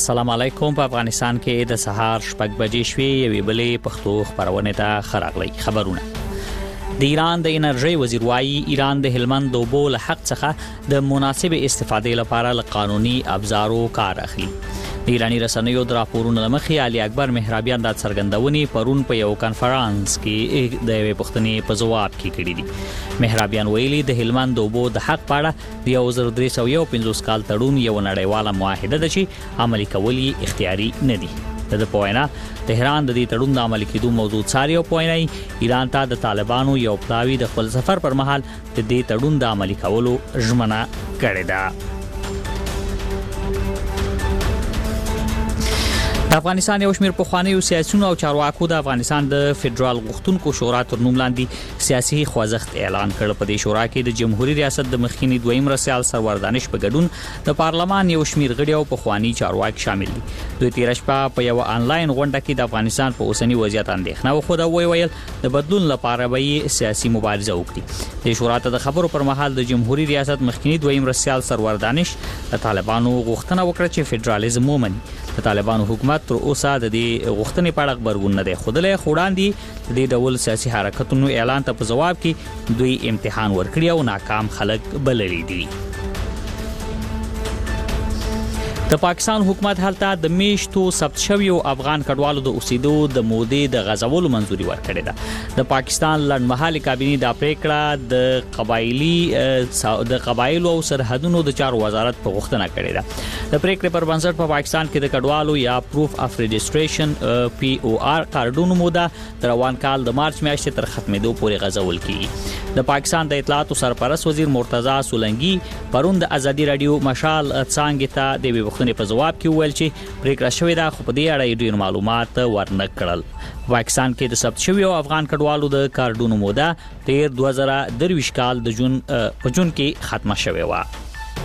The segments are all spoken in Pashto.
السلام علیکم. په افغانستان کې د سهار 6 بجې شوې یوې بلې پښتو خبرونه ته خراغلی خبرونه. د ایران د انرژي وزیر وايي ایران د هلمند د اوبو له حق څخه د مناسب استفادې لپاره له قانوني ابزارو کار اخلي. د ایرانی رسنیو د راپورونو لمخې علي اکبر مهرابیان د څرګندونې پرون په یو کانفرنس کې د یوې پوښتنې په ځواب کې کړې دي. مهرابیان ویلي د هلمند د اوبو د حق په اړه د 1351 کال تړون یو نړیواله معاهده ده چې عملي کول یې اختیاري نه دي. د پوینا تهران د دې تړون د عملي کېدو موضوع څاري او پوینای ایران ته د طالبانو یو پلاوی د خپل سفر پر مهال د دې تړون د عملي کولو ژمنه کړې ده. افغانستان یو شمېر پخوانیو سیاسيونو او چارواکو د افغانستان د فدرال غوښتونکو شورا تر نوم لاندې سیاسي خوځښت اعلان کړ. په دې شورا کې د جمهوریت ریاست د مخکینی دویم رئیس سرور دانش په ګډون د پارلمان یو شمېر غړي او پخوانی چارواکي شامل دي. دوی تیر شپه په یو آنلاین غونډه کې د افغانستان په اوسنی وضعیت اندېښنه وښوده او ویل د بدلون لپاره به سیاسي مبارزه وکړي. د شورا ته د خبرو پر مهال د جمهوریت ریاست مخکینی دویم رئیس سرور دانش د طالبانو غوښتنه وکړه چې فدرالیزم ومني. د طالبانو حکومت تر اوسه د دې غوښتنې په اړه خبرګون نه دی خوده خوړاندې. د دې ډول سیاسي حرکتونو اعلان ته په جواب کې دوی امتحان ورکړی او ناکام خلک بللي دي. د پاکستان حکومت هلته د میشتو ثبت شویو افغان کډوالو د اوسېدو د مودې د غځولو منځوري ورکړې ده. د پاکستان لړمحلي کابینې د پریکړه د قبایلو او سرحدونو د چارو وزارت په غوښتنه کړې ده. د پریکړې پر بنسټ په پاکستان کې د کډوالو یا پروف اف رجسټریشن POR کارډونو موده د روان کال د مارچ میاشتې تر ختمېدو پورې غځول کیږي. د پاکستان د اطلاعات سرپرست وزیر مرتضی سولنګي پرون د ازادي رادیو مشال څنګه ته د وختونی په جواب کې ویل چې پریکړه شوې ده خو په دې اړه ډېر معلومات ورنه کړل. پاکستان کې د ثبت شویو افغان کډوالو د کارډونو موده تیر 2023 کال د جون کې ختمه شوې و.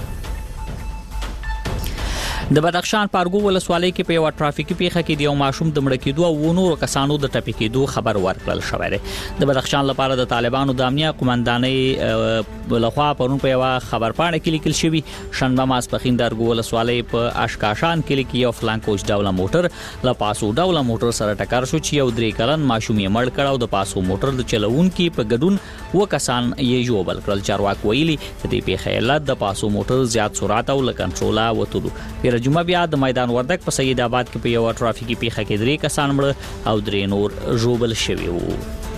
د بدخشان پارګو ولسوالۍ کې په یو ټرافیکي پیښه کې د یو ماشوم د مړ کېدو او نورو کسانو د ټپي کېدو خبر ورکړل شوی دی. د بدخشان لپاره د طالبانو د امنیه قومندانۍ لخوا پرون په یو خبرپاڼه کې لیکل شوی شنبه ماسپخین د ارګو ولسوالۍ په اشکاشان کې یو فلانکوش ډوله موټر له پاسو ډوله موټر سره ټکر شو چې یو 3 کلن ماشوم یې مړ کړ او د پاسو موټر د چلوونکي په ګډون و کسان یې جوړ کړل. چارواکي ویلي د دې پیښې علت د پاسو موټر زیات سرعت او له کنټروله وتلو. جمعه بیا د میدان وردک په سید آباد کې په یو ټرافیکي پیښه کې 3 کسان مړ او 3 نور ژوبل شوي وو.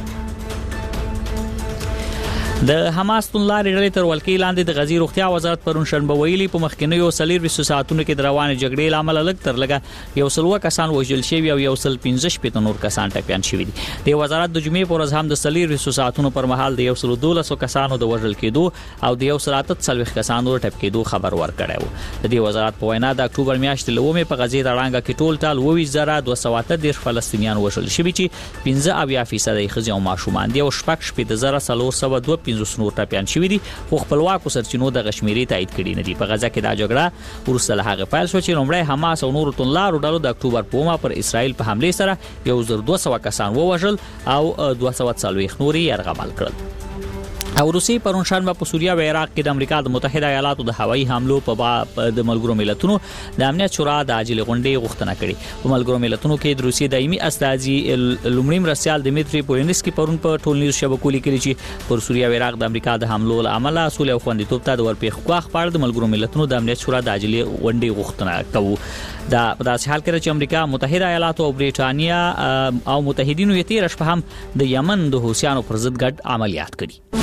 د حماس لارې ډلې تر ولکې لاندې د غزي روغتیا وزارت پرون شنبه ویلي په مخکینیو 20 ساعتونو کې د روانې جګړې لامل لږ تر لږه یو سلوه کسان وژل شوي او یو سل 15 نور کسان ټپيان شوي دي. د وزارت د جمعې پر ورځ هم د 20 ساعتونو پر مهال د 112 کسانو د وژل کېدو او د 143 کسانو ټپ کېدو خبر ورکړی و. د دې وزارت په وینا د اکتوبر میاشتې لومې په غزي تړانګه کې ټول ټال 20230 فلسطینیان وژل شوي چې 15% ښځې او ماشومان دي او 40402 نور ټپيان شوي دي خو خپلواکو سرچینو د غشمیري تایید کړي نه دي. په غزا کې دا جګړه ورسره له هغه پیل شو چې لومړی حماس او نور تنلارو ډلو د اکتوبر په اومه پر اسرائیل په حمله سره 1200 کسان ووژل او 240 نور یرغمل کړل. او روسي پرون شنبه په سوریه او عراق کې د امریکا د متحده ایالاتو د هوایي حملو په د ملګرو ملتونو د امنیت شورا د عاجل غونډې غوښتنه کړې. په ملګرو ملتونو کې د روسي دایمي استازي لومړی مرستیال دمیتری پولینسکي پرون په ټولنیزو شبکو لیکلي چې پر سوریه او عراق د امریکا د حملو عمله اصول او خوندیتوب ته د ورپېښ کوخ پاړ د ملګرو ملتونو د امنیت شورا د عاجل غونډې غوښتنه کوي. دا په داسې حال کې چې امریکا متحده ایالاتو او بریټانیا او متحدینو یې تیر شپه هم د یمن د حوثیانو پر ضد ګډ عملیات کړي.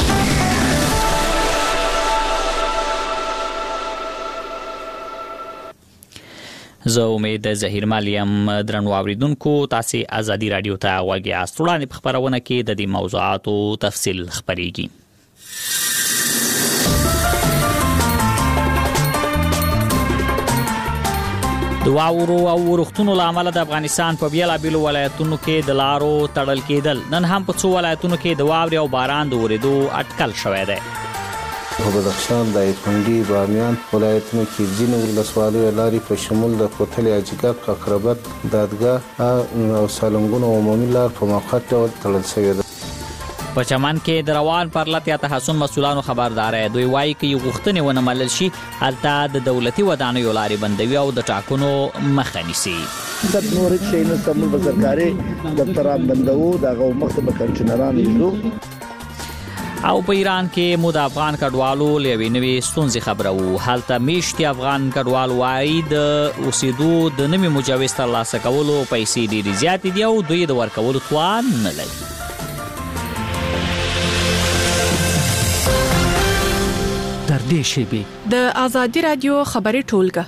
زه امید ظهیر مالیم درنو اوریدونکو تاسو ازادي رادیو ته غوږی یاست. وړاندې په خبرونه کې د دې موضوعاتو تفصیل خبرېږي. د واورو او ورښتونو لامل د افغانستان په بیلابیلو ولایتونو کې د لارو تړل کېدل. نن هم په څو ولایتونو کې د واورې او باران د ورېدو اټکل شوی دی. په بدخشان د ایکونډي بامیان ولایتونو کې ځینې ولسوالیو لارې په شمول د کوتل اجګاب ققربت دادګاه او سالنګونو عمومي لار په موقت ډول تړل شوې ده. په چمن کې د روان پرلط یا تحسن مسؤلانو خبردار دوی وایي چې غوښتنې ونه منل شي هلته د دولتي ودانیو لارې بندوي او د ټاکنو مخه نیسي. د نور شي نه سمول بزرګاري دفتران بندوو دغه مخه به کنټینران یو. او په ایران کې مو د افغان کډوالو لوي نوي ستونزې خبره وو. هلته میشتي افغان کډوال وایي د اوسېدو د نوي مجوز ترلاسه کولو پیسې ډېرې زیاتې دي او دوی د ورکولو توان نه لري. تر دې شیبې د آزادي رادیو خبري ټولګه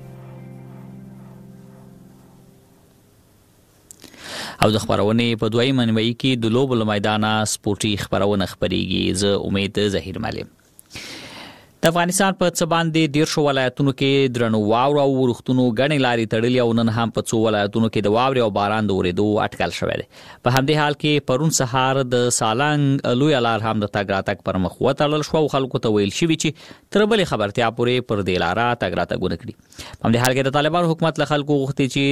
او د خبرونې په دوی منوي کې د لوبو میدانه سپورتي خبرونه خبريږي. زه امید ظهیر مالم. د افغانستان په څه باندې 13 ولایتونو کې درنو واوره او ورښتونو غنې لاري تړلې او نن هم په څو ولایتونو کې د واورې او باران د اورېدو اټکل شوی دی. په همدې حال کې پرون سهار د سالنګ لوی لار هم د تګ راتګ پر مخ وتړل شو او خلکو ته ویل شوی چې تر بلې خبرتیا پورې پر دې لار تګ راتګونه کړي. په همدې حال کې د طالبان حکومت له خلکو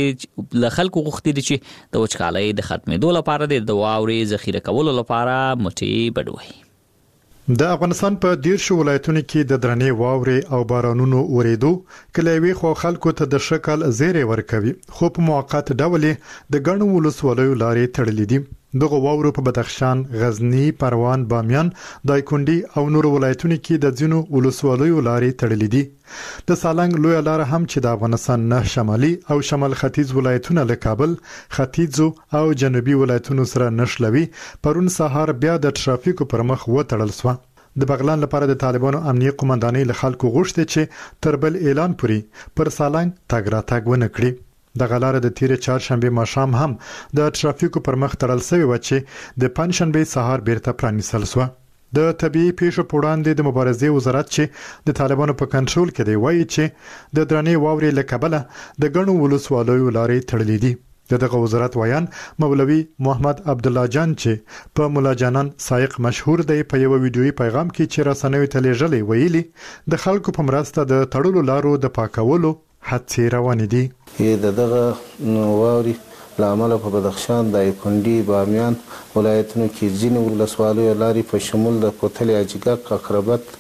غوښتي چې د وچکالۍ د ختمېدو لپاره د واورې ذخیره کولو لپاره مټې بډوي. د افغانستان په 13 ولایتونو کې د درنې واورې او بارانونو اوریدو کلیوي خو خلکو ته د شکل زیری ورکوي خو په موقت ډول د ګڼو ولسوالیو لارې تړلې دي. دغه واورو په بدخشان، غزنی، پروان، بامیان، دایکنډي او نور ولایتونو کې د ځینو ولسوالیو لارې تړلې دي. د سالنګ لوی لار هم چې د افغانستان نه شمالي او شمال ختیځ ولایتونه له کابل، ختیځو او جنوبي ولایتونو سره نښلوي پرون سهار بیا د ټرافیکو پر مخ وتړل شو. د بغلان لپاره د طالبانو امنیه قومندانۍ له خلکو غوښتي چې تر بل اعلان پورې پر سالنګ تګ راتګ ونه کړي. د غلاره د تیر چهارشنبه ماښام هم د ټرافیکو پر مخ تړل شوی و چې د پنځشنبه سهار بیرته پرانیستل شو. د طبيعي پیښو په وړاندې د مبارزې وزارت چې د طالبانو په کنټرول کې دی وایي چې د درنې واورې له کبله د ګڼو ولسوالیو لارې تړلې دي. دغه وزارت وایان مولوي محمد عبد الله جان چې په مولا جانان سائق مشهور دی په یو ویډیوي پیغام کې چې رسنیو ته لیږلې ویلي د خلکو په مرسته د تړلو لارو د پاکولو هڅې روانې دي. دغه واورې لامل په بدخشان، دایکنډي، بامیان ولایتونو کې ځینې ولسوالیو لارې په شمول د کوتل اجګک، اقربت،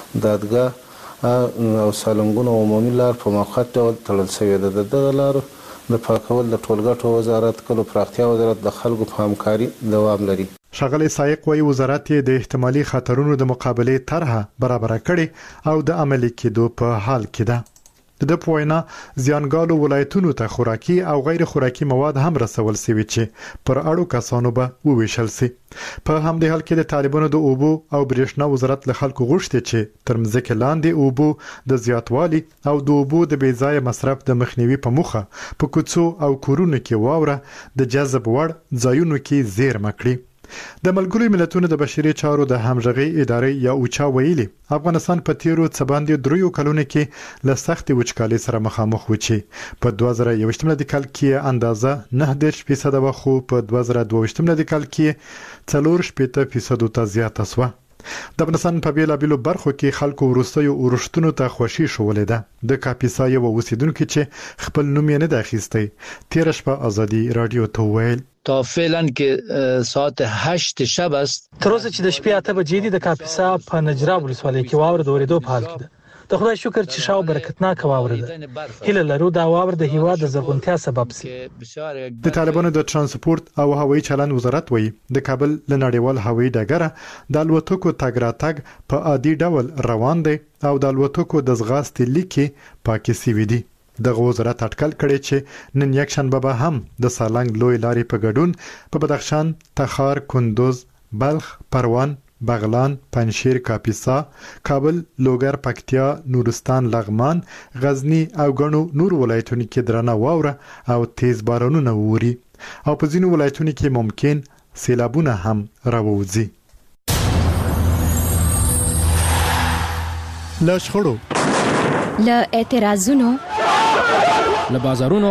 دادګاه او سالنګونو عمومي لار په موقت ډول تړل شوې ده. دغه لارو د پاکول د ټولګټو وزارت کلو پراختیا وزارت د خلکو په همکاري دوام لري. ښاغلی سائق وايي وزارت د احتمالي خطرونو د مقابلې طرحه برابر کړي او د عملي کېدو په حال کې ده. د پوینا زیانګالو ولایتونو ته خوراکي او غیر خوراکي مواد هم رسول شوي چې پر اړو کسانو به وویشل شي. په همدې حال کې د طالبانو د اوبو او برېښنا وزارت له خلکو غوښتي چې تر مځکې لاندې اوبو د زیاتوالي او د اوبو د بې ځایه مصرف د مخنیوي په موخه په کوڅو او کورونو کې واوره د جذب وړ ځایونو کې زیرمه کړي. د ملګرو ملتونو د بشري چارو د همغږي ادارې یا اوچا ویلي افغانستان په تیرو څه باندې 3 کلونو کې له سخت وچکالۍ سره مخامخ و چې په 2021 میلادي کې اندازه 9% و خو په 2022 میلادي کې 4% ته زیاته شوه. د افغانستان په بیلابیلو برخو کې خلکو ورستیو ورښتونو ته خوشي شولې ده. د کاپیسا یو اوسیدونکو چې خپل نوم یې نه د اخیستی تیر شپه آزادي رادیو ته ویل تا فعلا که ساعت 8 شب است تر اوسه چې د شپې 8 بجې د کاپیسا په نجرا ولسوالۍ کې واوره د اورېدو په حال کې ده. د خدای شکر چې شاو برکتناک واوره ده. هله لرو دا واوره د هیواد د زرغونتیا سبب سي. د طالبانو د ترانسپورت او هوایي چلند وزارت وایي د کابل له نړیوال هوایي ډګره د الوتکو تګ راتګ په عادي ډول روان دی او د الوتکو د ځغاستې لیکي پاکي سوي دي. دغه وزارت اټکل کړي چې نن یک شنبه به هم د سالنګ لوی لارې په ګډون په بدخشان، تخار، کندوز، بلخ، پروان، بغلان، پنجشیر، کاپیسا، کابل، لوګر، پکتیا، نورستان، لغمان، غزنی او ګڼو نور ولایتونو کې درنه واوره او تیز بارانونه ووري او په ځینو ولایتونو کې ممکن سیلابونه هم راوځي. له شخړو، له اعتراضونو، له بازارونو،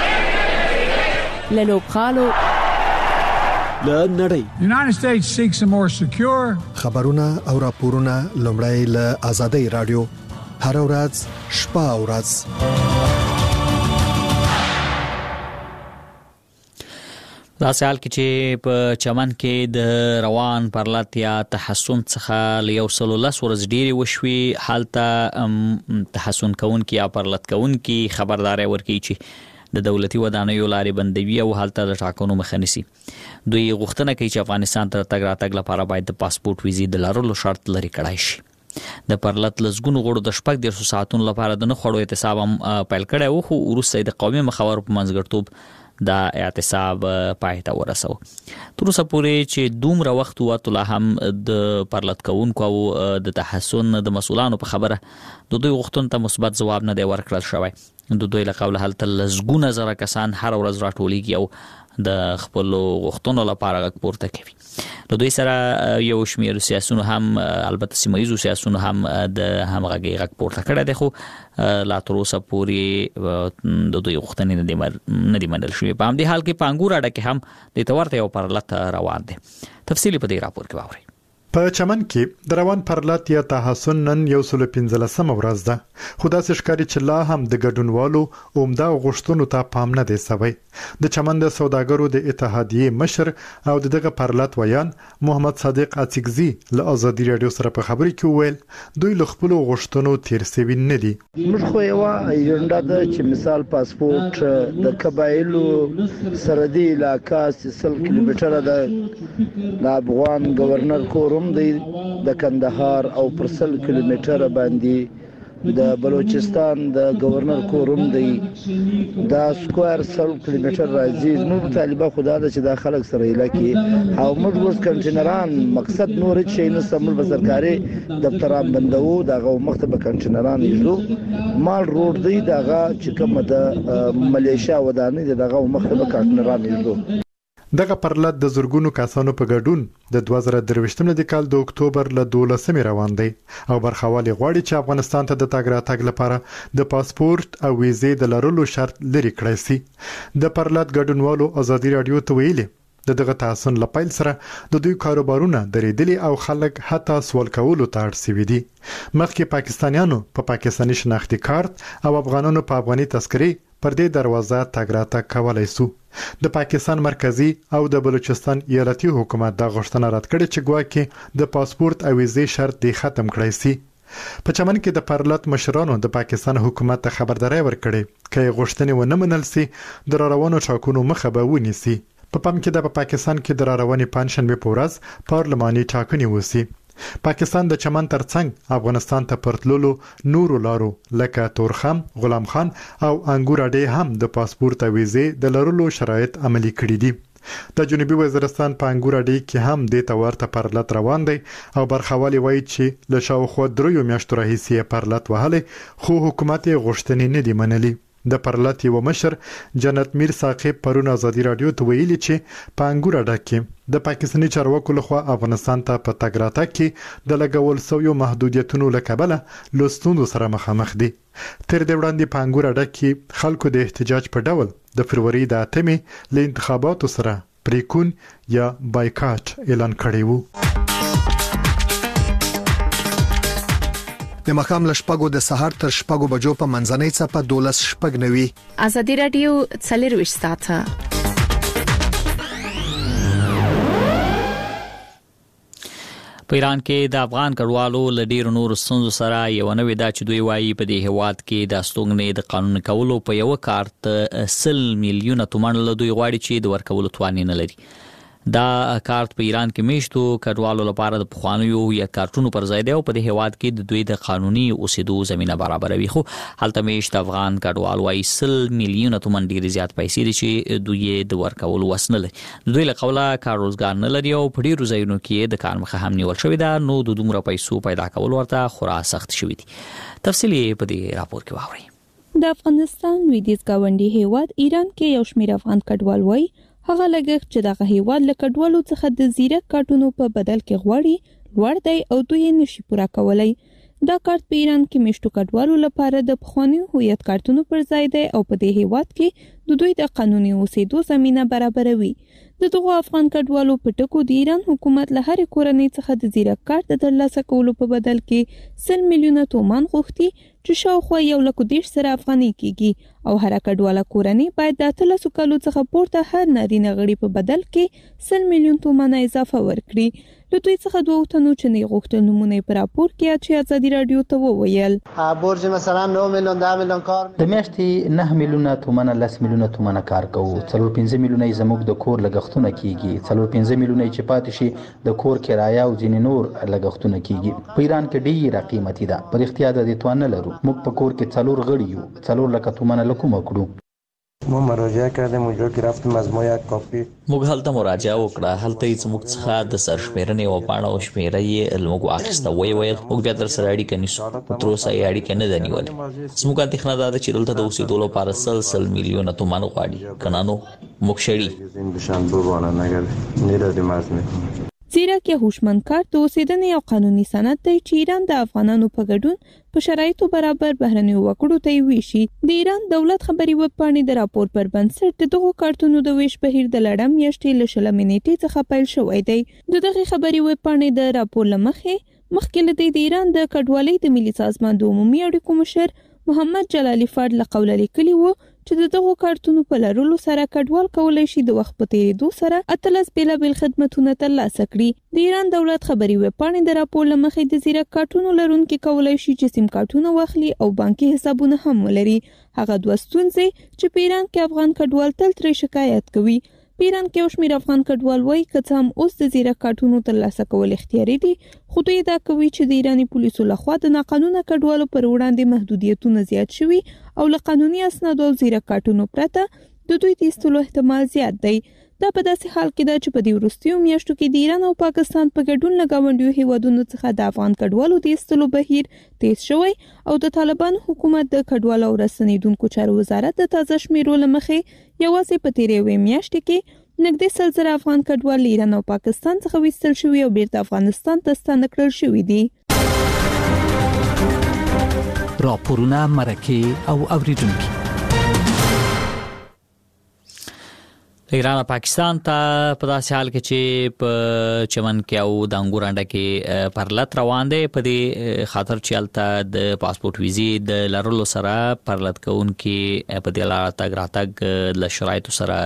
له لوبغالو، له نړۍ. United States seeks a more secure خبرونه او راپورونه لومړی له آزادۍ رادیو هر ورځ شپه او ورځ. دا سال کې چې په چمن کې د روان پرلط یا تحسن څخه ل 110 ورځ ډیری وشوي، حالته تحسن کوونکي یا پرلط کوونکي خبرداري ورکړي چې د دولتي ودانیو لارې بندوي او حالته د ټاکنو مخه نیسي. دوی غوښتنه کوي چې افغانستان ته تګ راتګ لپاره باید د پاسپورت ویزې د لرلو شرط لري کړای شي. د پرلط لزګونو غړو د شپږ 10 ساعتونو لپاره د نه خړو احتساب پیل کړی و، خو وروسته د قومي مخاور په منځګړتوب دا اعتصاب پای ته ورسو. تر اوسه پورې چې دومره وخت وته لا هم د پرلط کوونکو او د تحسن د مسولانو په خبره د دوی غوښتنو ته مثبت ځواب نه دی ورکړل شوی. د دوی له قوله هلته لزګونه زره کسان هر ورځ راټولیږي او د خپل غوښتنو لپاره غږ پورته کوي. له دوی سره یو شمېر سیاسيونو هم البته سیمایي سیاسيونو هم د همغږي غږ پورته کړی دی، خو لا تر اوسه پورې د دوی غوښتنې نه دي منل شوې. په همدې حال کې په انګور اډه کې هم د تورته یو پرلط روان دی. تفصیلی په دې راپور کې واورئ. په چمن کې د روان پرلط یا تحسن نن 115 ورځ ده، خو داسې ښکاري چې لا هم د ګډونوالو عمده غوښتنو ته پام نه دی شوی. د چمن د سوداګرو د اتحادیې مشر او دغه پرلط ویان محمد صادق اڅکزي له آزادي رادیو سره په خبري کې وویل دوی له خپل غوښتنو تیر سوي نه دي. موږ خو یو ایجنډا ده چې مثال پاسپورت د قبایلو سرحدي علاقہ 100 کیلومتره د افغان گورنر کور دی، د کندهار او پر 100 کیلومتره باندې د بلوچستان د گورنر کوروم دی، دا سکوير 100 کیلومتر راځي. نو طالبہ خدا د چې د خلک سره علاقې او موږ ورس کنټینران مقصد نور شي نه سمول به سرکاري دفتران بندو، دغه مختبه کنټینران یزو مال روډ دی، دغه چې کوم د ملیشیا ودانې دغه مختبه کنټینران یزو. دغه پرلط د زورګونو کسانو په ګډون د 2023 کال د اکتوبر له 12 روان دی او برخوالي غواړي چې افغانستان ته د تګ راتګ لپاره د پاسپورت او ویزې د لرلو شرط لري کړی سي. د پرلط ګډونوالو آزادي رادیو ته ویلي دغه تحسن لپاره سره د دوی کاروبارونه درېدلي او خلک حتی سوال کولو ته اړ سوي دي. مخکې پاکستانیانو په پاکستاني شناختی کارت او افغانانو په افغاني تذکرې پر دې دروازه تګ راتګ کولای سو. د پاکستان مرکزی او د بلوچستان ایالتي حکومت د غوښتنه رد کړې چې ګواکې د پاسپورت او ویزې شرط دی ختم کړی سي. په چمن کې د پرلط مشرانو د پاکستان حکومت ته خبرداري ورکړې چې غوښتنې ونه منل سي د روانو ټاکنو مخه به ونیسي. په پام کې د پاکستان کې د رواني پنځشنبه په ورځ پارلماني ټاکنې وسی. پاکستان د چمن ترڅنګ افغانستان ته پرتللو نورو لارو لکه تورخم، غلام خان او انګور اډې هم د پاسپورت او ویزې د لرلو شرایط عملي کړي دي. د جنوبي وزیرستان په انګور اډې کې هم د تورته پرلط روان دی او برخوالي وایي چې له شاوخوا 3 میاشتو راهیسې پرلط وهلي، خو حکومت غوښتنې نه دی منلي. د پرلط یو مشر جنت میر ثاقب پرون آزادي رادیو ته ویلي چې په انګور اډه کې د پاکستاني چارواکو لخوا افغانستان ته په تګ راتګ کې د لګول شویو محدودیتونو له کبله له ستونزو سره مخامخ دي. تر دې وړاندې په انګور اډه کې خلکو د احتجاج په ډول د فروری د 8 له انتخاباتو سره پریکون یا بایکاټ اعلان کړی وو. د مخام لشپګو د سحر تر شپګو بجو په منځنۍ صفه 12:90 آزادي رادیو څلرويش ساعته. په ایران کې د افغان کډوالو له ډیرو نورو ستونزو سره یو نوې دا چې دوی وایي په دې هیواد کې د استوګنې د قانون کولو په یو کارت 100 میلیونه تومان له دوی غواړي چې د ورکولو توان نه لري. دا کارت په ایران کې میشتو کډوالو لپاره د پخوانیو یا کارتونو پر ځای دی او په دې هیواد کې د دوی د قانوني اوسېدو زمينه برابروي. خو هلته میشت افغان کډوال وايي 100 میلیونه تومان ډیر زیات پیسې دي چې دوی د ورکولو وس نه لري. دوی له قوله کار روزګار نه لري او په ډیرو ځایونو کې د کار مخه هم نیول شوې ده، نو د دومره پیسو پیدا کول ورته خورا سخت شوی دي. تفصیلی په دې راپور کې واورئ. د افغانستان لویدیځ گاونډي هیواد ایران کې یو شمېر افغان کډوال وايي هغه لګښت چې دغه هیواد له کډوالو څخه د زیرک کارتونو په بدل کې غواړي لوړ دی او دوی نشي پوره کولای. دا کارت په ایران کې میشتو کډوالو لپاره د پخوانیو هویت کارتونو پر ځای دی او په دې هیواد کې د دوی د قانوني اوسېدو زمينه برابروي. د دغو افغان کډوالو په ټکو د ایران حکومت له هرې کورنۍ څخه د زیرک کارت د ترلاسه کولو په بدل کې 100 میلیونه تومان غوښتي چې شاوخوا 110 زره افغانۍ کېږي او هر کډواله کورنۍ باید د 13 کالو څخه پورته هر نارینه غړي په بدل کې 100 میلیون تومان اضافه ورکړي. له دوی څخه 2 تنو چې نه غوښتل نمونه په راپور کې چې ازادي رادیو ته وویل برج مثلا 9 میلیون 10 میلیون کار د میاشتې 9 میلیونه تومان 10 میلیونه تومان کار کوو 4-5 میلیونه زموږ د کور لګښتونه کیږي 4-5 میلیونه چې پاتې شي د کور کرایه او ځینې نور لګښتونه کیږي. په ایران کې ډیره قیمتي ده په اختیار د توان نه لرو. موږ په کور کې 4 غړي یو 4 لک تومان لکوم کړو. ما مراجعه کردیم اونجا که رفتیم از ما یک کاپی موږ هلته مراجعه وکړه. هلته هیڅ موږ څخه د سرشمیرنې او پاڼه او شمیره یې موږ واخیسته. ویل موږ بیا در سره اړیکه نیسو. تر اوسه یې اړیکه نه ده نیولې. زموږ اندېښنه دا ده چې دلته د اوسېدو لپاره 100 میلیونه تومان غواړي. که نه نو موږ شړي. زیرک یا هوشمند کارت د اوسېدنې او قانوني سند دی چې ایران د افغانانو په ګډون په شرایطو برابر بهرنیو وګړو ته ویشي. د ایران دولت خبري وب پاڼې د راپور پر بنسټ دغه کارتونو د ویش بهیر د لړم میاشتې له 20 نیټې څخه پیل شوی دی. دغه خبري وب پاڼې د راپور مخکې له د ایران د کډوالۍ د ملي سازمان د عمومي اړیکو مشر محمد جلالی فرد له قوله لیکلی و چې دغه کارتونو په لرلو سره کډوال کولای شي د وخت په تیریدو سره 13 بیلابیل خدماتونه ترلاسه کړي. د ایران دولت خبري وب پاڼې د راپور لمخې د زیرک کارتونو لرونکي کولای شي چې سیم کارتونه واخلي او بانکي حسابونه هم ولري. هغه دوه ستونزې چې په ایران کې افغان کډوال تل ترې شکایت کوي. په ایران کې یو شمېر افغان کډوال وایي که هم اوس د زیرک کارتونو ترلاسه کول اختیاري دي خو دوی دا کوي چې د ایراني پولیسو لخوا د ناقانونه کډوالو پر وړاندې محدودیتونه زیات شوي او له قانوني اسنادو او زیرک کارتونو پرته د دوی د ایستلو احتمال زیات دی. دا په داسې حال کې ده چې په دې وروستیو میاشتو کې د ایران او پاکستان په ګډون له ګاونډیو هیوادونو څخه د افغان کډوالو د ایستلو بهیر تیز شوی او د طالبانو حکومت د کډوالو او رسنیدونکو چارو وزارت د تازه شمیرو لمخې یوازې په تیرې میاشتې کې نږدې 100 افغان کډوال ایران او پاکستان څخه ویستل شوي او بیرته افغانستان ته ستانه کړل شوي دي. راپورونه مرکه او اوریدونکو ایران او پاکستان ته په داسې حال کې چې په چمن کې او د انګور انډه کې پرلط روان دی. په دې خاطر چې هلته د پاسپورت ویزې د لرلو سره پرلط کوونکي په دې لاره تګ راتګ له شرایطو سره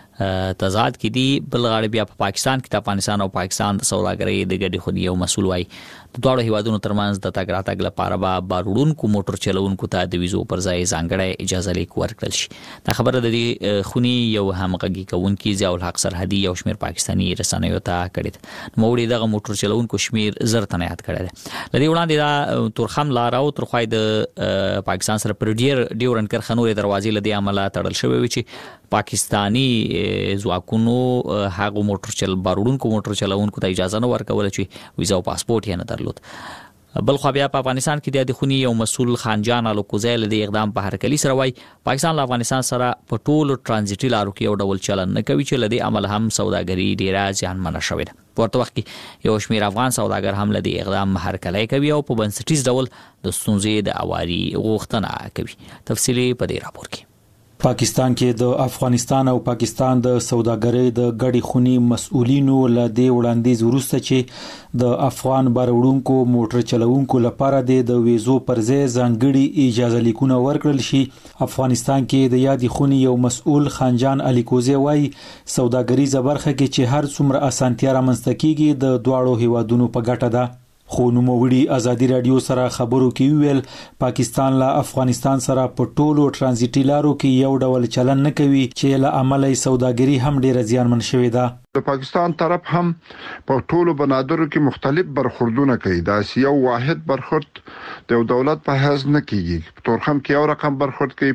تضاد کې دي. بل غاړه بیا په پاکستان کې د افغانستان او پاکستان د سوداګرۍ د ګډې خونې یو مسؤل وایي د دواړو هیوادونو ترمنځ د تګ راتګ لپاره به باروړونکو موټر چلوونکو ته د ویزو پر ځای ځانګړی اجازه لیک ورکړل شي. دا خبره د دې خونې یو همغږي کوونکي ضیاء الحق سرحدي یو شمېر پاکستاني رسنیو ته کړی ده. نوموړي دغه موټر چلوونکو شمېر 1000 تنه یاد کړی ده. له دې وړاندې دا تورخم لار او ترخوای د پاکستان سره پر ډیورن کرښه نورې دروازې له دې عمله تړل شوې وي چې پاکستانی ځواکونو هغه باروړونکو موټر چلوونکو ته اجازه نه ورکوله چې ویزا او پاسپورت یې نه درلود. بل خو بیا په افغانستان کې د خونی یو مسؤل خانجان الوکوزی له اقدام په هرکلی سره وای پاکستان له افغانستان سره په ټولو ترانزیټي لارو کې یو ډول چلن نه کوي چې لدی عمل هم سوداګری ډیره ځانمنه شوې ده. ورته وخت کې یو شمېر افغان سوداګر هم لدی اقدام هرکلی کوي او په بنسټیز ډول د ستونزې د اواري غوښتنه کوي. تفصیلی په دې راپور کې پاکستان کې د افغانستان او پاکستان د سوداګرۍ د ګډې خونی مسؤلینو له دې وړاندیز وروسته چې د افغان باروړونکو موټر چلوونکو لپاره د ویزو پر ځای ځانګړي اجازه لیکونه ورکړل شي. افغانستان کې د یادې خونی یو مسؤل خانجان الیکوزی وایي سوداګریزه برخه کې چې هر څومره اسانتیا رامنځته کیږي د دواړو هیوادونو په ګټه ده. خو نوموړي ازادي رادیو سره خبرو کې ویل پاکستان له افغانستان سره په ټولو ترانزیټي لارو کې یو ډول چلن نه کوي چې له عملي سوداګري هم ډیره زیانمن شوې ده. د پاکستان طرف هم په ټولو بنادرو کې مختلف برخوردونه کوي. دا یو واحد برخورد د یو دولت په حیث نه کیږي. په تورخم کې یو رقم برخورد کوي،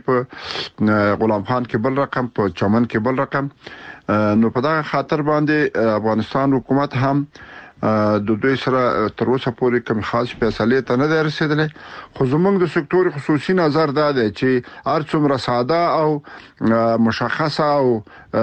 په غلام خان کې بل رقم، په چمن کې بل رقم. نو په دا خاطر باندې افغانستان حکومت هم د دوی سره تر اوسه پورې کوم خاص فیصله ته نه رسیدلې. خو زمونږ د سکتور خصوصي نظر دا دی چې هر څومره ساده او مشخصه او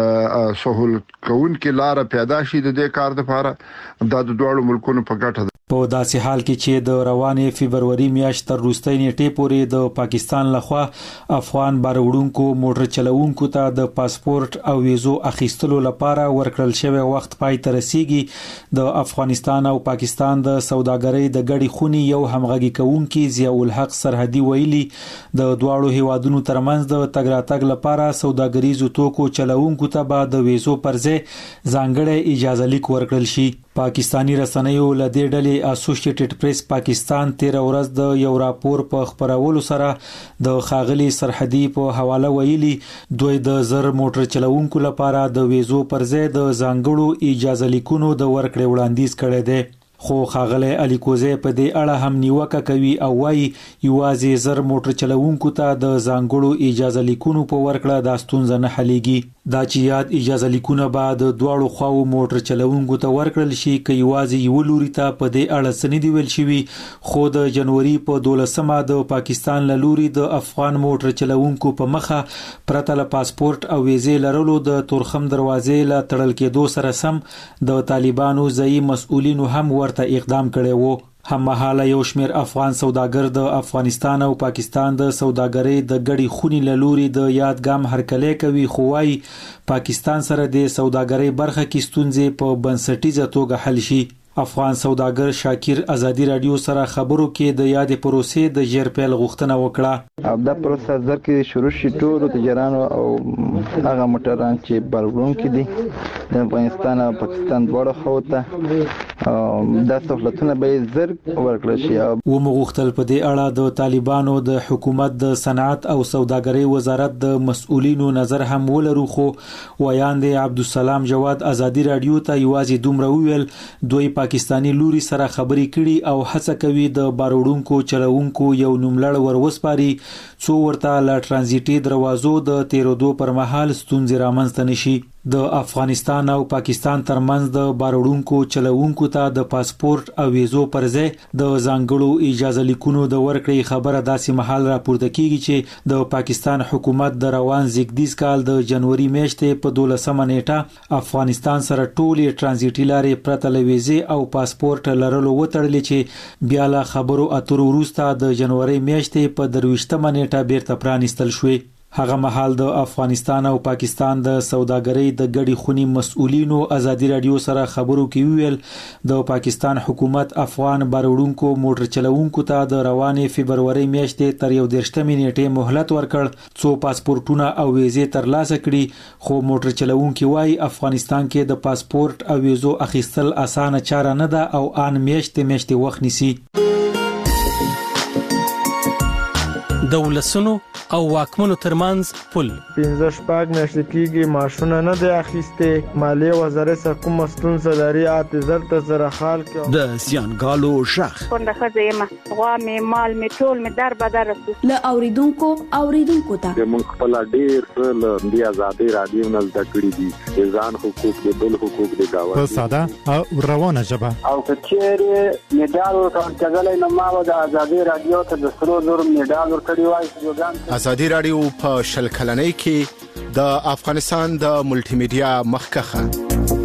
سهولت کوونکې لار پیدا شي د دې کار لپاره دا د دوه ملکونو په ګټه ده. په داسې حال کې چې د روانې فبرवरी میاشت تر وروستۍ نیټې پورې د پاکستان لخوا افغان باروړونکو موټر چلوونکو ته د پاسپورت او ویزو اخیستلو لپاره ورکړل شوی وخت پای ته رسیږي. د افغانستان او پاکستان د سوداګرۍ د ګډې خونې یو همغږي کوونکي ضیاء الحق سرحدي ویلي د دواړو هیوادونو ترمنځ د تګ راتګ لپاره سوداګریزو توکو چلوونکو ته به د ویزو پر ځای ځانګړی اجازه لیک ورکړل شي. پاکستانی رسنیو له دې ډلې اسوسییټډ پریس پاکستان 13 ورځ د یو راپور په خبرولو سره د خاغلی سرحدي په حواله ویلي دوی د زر موټر چلوونکو لپاره د ویزو پر ځای د ځانګړو اجازه لیکونو د ورکړې وړاندیز کړی دی. خو خاغلی علي کوزی په دې اړه هم نیوکه کوي او وايي یوازې زر موټر چلوونکو ته د ځانګړو اجازه لیکونو په ورکړه د ستونزه نه حلېږي. دا چې یاد اجازه لیکونه به د دواړو خواو موټر چلوونکو ته ورکړل شي که یوازې یو لوري ته په دې اړه څه نه دی ویل شوي. خو د جنوري په 12مه د پاکستان له لوري د افغان موټر چلوونکو په مخه پرته له پاسپورت او ویزې لرلو د تورخم دروازې له تړل کېدو سره سم د طالبانو ځایي مسؤلینو هم ورته اقدام کړی وو. هممهاله یو شمېر افغان سوداګر د افغانستان او پاکستان د سوداګرۍ د ګډې خونې له لوري د یادګام هرکلی کوي خو وايي پاکستان سره د سوداګرۍ برخه کې ستونزې په بنسټیزه توګه حل شي. افغان سوداګر شاکر ازادي رادیو سره خبرو کې د یادې پروسې د ژر پیل غوښتنه وکړه. دا پروسه زر کې شروع شي ټولو تجارانو او هغه موټران چې باروړونکي دي د افغانستان او پاکستان دواړو خواو ته دا سہولتونه به زر ورکړل شي. و مغوښتل په دې اړه د طالبانو د حکومت د صنعت او سوداګرۍ وزارت د مسؤلینو نظر هم ولرو خو ویاند عبدالسلام جواد ازادي رادیو ته یوازې دومره ویل دوی پاکستانی لوري سره خبرې کړي او هڅه کوي د باروړونکو چلوونکو یو نوملړ وروسپاري څو ورته له ترانزیټي دروازو د تیرودو پر مهال ستونزې رامنځته نشي. د افغانستان او پاکستان ترمنځ د باروړونکو چلوونکو ته د پاسپورت او ویزو پر ځای د ځانګړو اجازه لیکونو د ورکړې خبره داسې مهال راپورته کیږي چې د پاکستان حکومت د روان زیږدیز کال د جنوري میاشتې په 12مه نیټه افغانستان سره ټولې ترانزیټي لارې پرته له ویزې او پاسپورت لرلو وتړلې چې بیا له خبرو اترو وروسته د جنوري میاشتې په 23مه نیټه بیرته پرانیستل شوې. هغه مهال د افغانستان او پاکستان د سوداګرۍ د ګډې خونې مسؤلینو ازادي رادیو سره خبرو کې ویل د پاکستان حکومت افغان باروړونکو موټر چلوونکو ته د روانې فبرवरी میاشتې تر 31مې نیټې مهلت ورکړ څو پاسپورتونه او ویزې ترلاسه کړي خو موټر چلوونکي وايي افغانستان کې د پاسپورت او ویزو اخیستل اسانه چاره نه ده او ان میاشتې وخت نیسي. د ولسونو او واکمنو ترمنځ پل 15 میاشتې کېږي ماشونه نه دی اخیسته مالیه وزارت سره کوم ستونزه لري اعتذار ته سره حال کې د سیانګالو شخ پنده خزیمه غوا می مال می ټول می در بدر له اوریدونکو ته موږ خپل ډیر له دی ازادي رادیو نه زده کړی دي ځان حقوق د بل حقوق د گاوه په ساده او روانه ژبه او کچېره میډال ورکړل نه ما د ازادي رادیو ته د 300 میډال ورکړی وای. ازادي رادیو په شل کلنۍ کې د افغانستان د ملټي میډیا مخکخه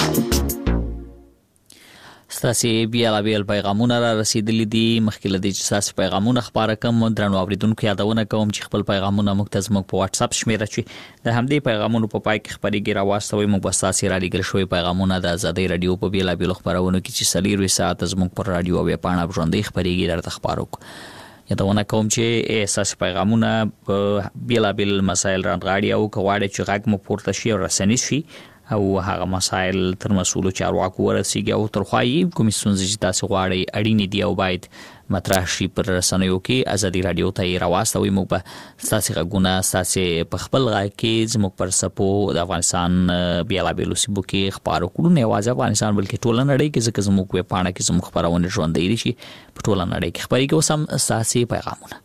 ستاسي بیل پیغامونه را رسیدلي دي. مخکې لدی چې تاسو پیغامونه خبره کوم درنو اوریدونکو یادونه کوم چې خپل پیغامونه مکتظم په واتس اپ شمیره چی د همدې پیغامونو په پای کې خبريږي راوستوي موږ بساسي را لګل شوی پیغامونه د ازادي رادیو په بیل خبرونه کې چې سلیروي ساعت زموږ پر رادیو او پاڼه ژوندۍ خبريږي درته خبرو یادونه کوم چې اساس پیغامونه په بیل مسایل راغړی او کواړي چې غږ مو پورته شي او رسنی شي او هغه مسایل تر مسولو چارواکو ورسیږي او تر خوایي کومې ستونزې چې تاسو غواړئ اړینې دي او باید مطرح شي پر رسنیو کې ازادي رادیو ته راوستوي. موږ به تاسو غوونه تاسو په خپل غږ کې زموږ پر سپو د افغانستان بیل سیبو کې خبرو کړو نه واځه افغانستان بلکې ټول نړۍ کې ځکه زموږ په پاڼه کې زموږ خبرونه ژوندۍ دي چې په ټول نړۍ کې خبري کې وسم تاسو پیغامونه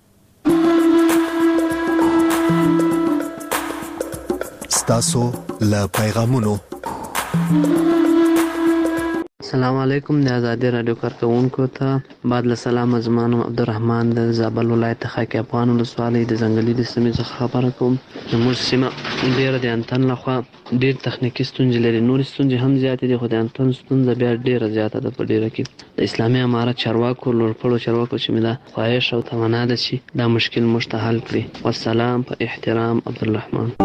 ستاسو له پیغامونو السلام علیکم د آزادي رادیو کارکونکو ته بعد له سلام زمانو عبدالرحمن د زابل ولایت خاک افغان ولسوالۍ د ځنګلي د سیمې څخه خبره کوم. زموږ سیمه ډېره د انتن لخوا ډېر تخنیکي ستونزې لري، نورې ستونزې هم زیاتې دي، خو د انتن ستونزه بیا ډېره زیاته ده په ډېره کې. د اسلامي امارت چارواکو لوړپوړو چارواکو چې مې دا خواهش او تمنا ده چې دا مشکل موږ ته حل کړي. والسلام په احترام عبدالرحمن.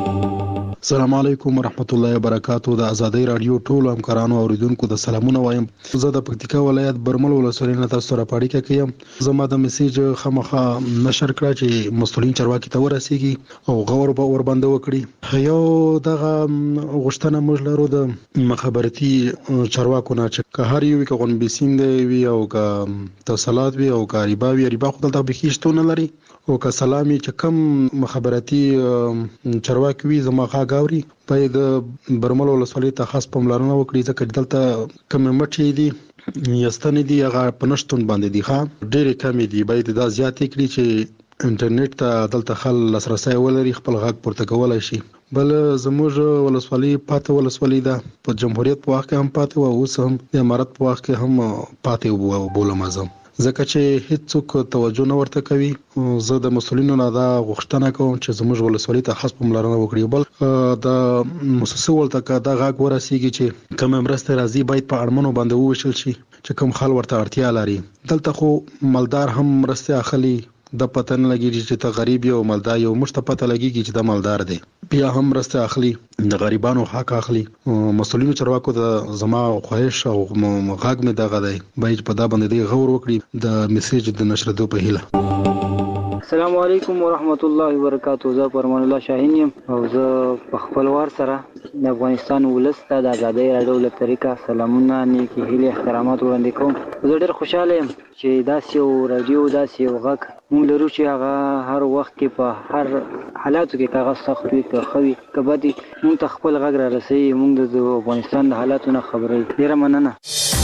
السلام علیکم ورحمت الله وبرکاتہ. د آزادۍ رادیو ټول همکارانو اوریدونکو د سلامونه وایم. زه د پکتیکا ولایت برمل ولسوالۍ نه تاسو سره پاړیکه کوم. زما د میسیج خامخا نشر کړه چې مسؤلین چارواکي ته ورسیږي او غور به ور باندې وکړي. یو دغه غوښتنه موږ لرو د مخابراتي چارواکو نه چې هر یو کې غون بسین دی وی او کا توصلات وی او کا ریبا خو دلته به هیڅ لري او که سلامي چې کم مخابراتي چارواکي وي زما غاوري باید برمل ولسوالۍ ته خاص پاملرنه وکړي ځکه دلته کم مټي دي یستنې دي هغه پنشتون باندې دي ښه ډېر کم دي. باید دا زیات کړي چې انټرنیټ ته دلته خل لاسرسي ولري خپل غاګ پورته کولای شي. بل زموږ ولسوالۍ پاته ولسوالۍ ده په جمهوریت په وخت کې هم پاته او اوس هم د امارت په وخت کې هم پاته بولم ازم ځکه چې هیڅوک توجه نه ورته کوي. زه د مسؤلینو نه دا غوښتنه کوم چې زموږ ولسوالۍ ته خاص پاملرنه وکړي. بل د مؤسسه ولته دا غاګ ورسیږي چې کوم مرسته راځي باید په اړمنو باندې وویشل شي چې کوم خل ورته اړتیا لري. دلته خو مالدار هم مرسته اخلي د پتن لګیږي چې ته غریب یو مالدار یو مشته پته لګیږي چې د مالدار دی بیا هم مرسته اخلي د غریبانو حق اخلي. مسؤلینو چارواکو د زما خواهش او غاګ مې دغه دی باید په دا باندې غور وکړي د میسیج د نشردو په هیله. السلام علیکم ورحمت الله وبرکاتہ. زه پرمان الله شاهین یم او زه په خپل وار سره د افغانستان ولس ته د آزادۍ رادیو له طریقه سلامونه نیکی هیله احترامات وړاندې کوم. زه ډېر خوشاله یم چې داسې یو رادیو داسې یو غږ موږ لرو چې هغه هر وخت کې په هر حالاتو کې کاغذ سخت وي که ښه وي که بد وي موږ ته خپل غږ را رسوي. موږ د افغانستان د حالاتو نه خبروي. ډېره مننه.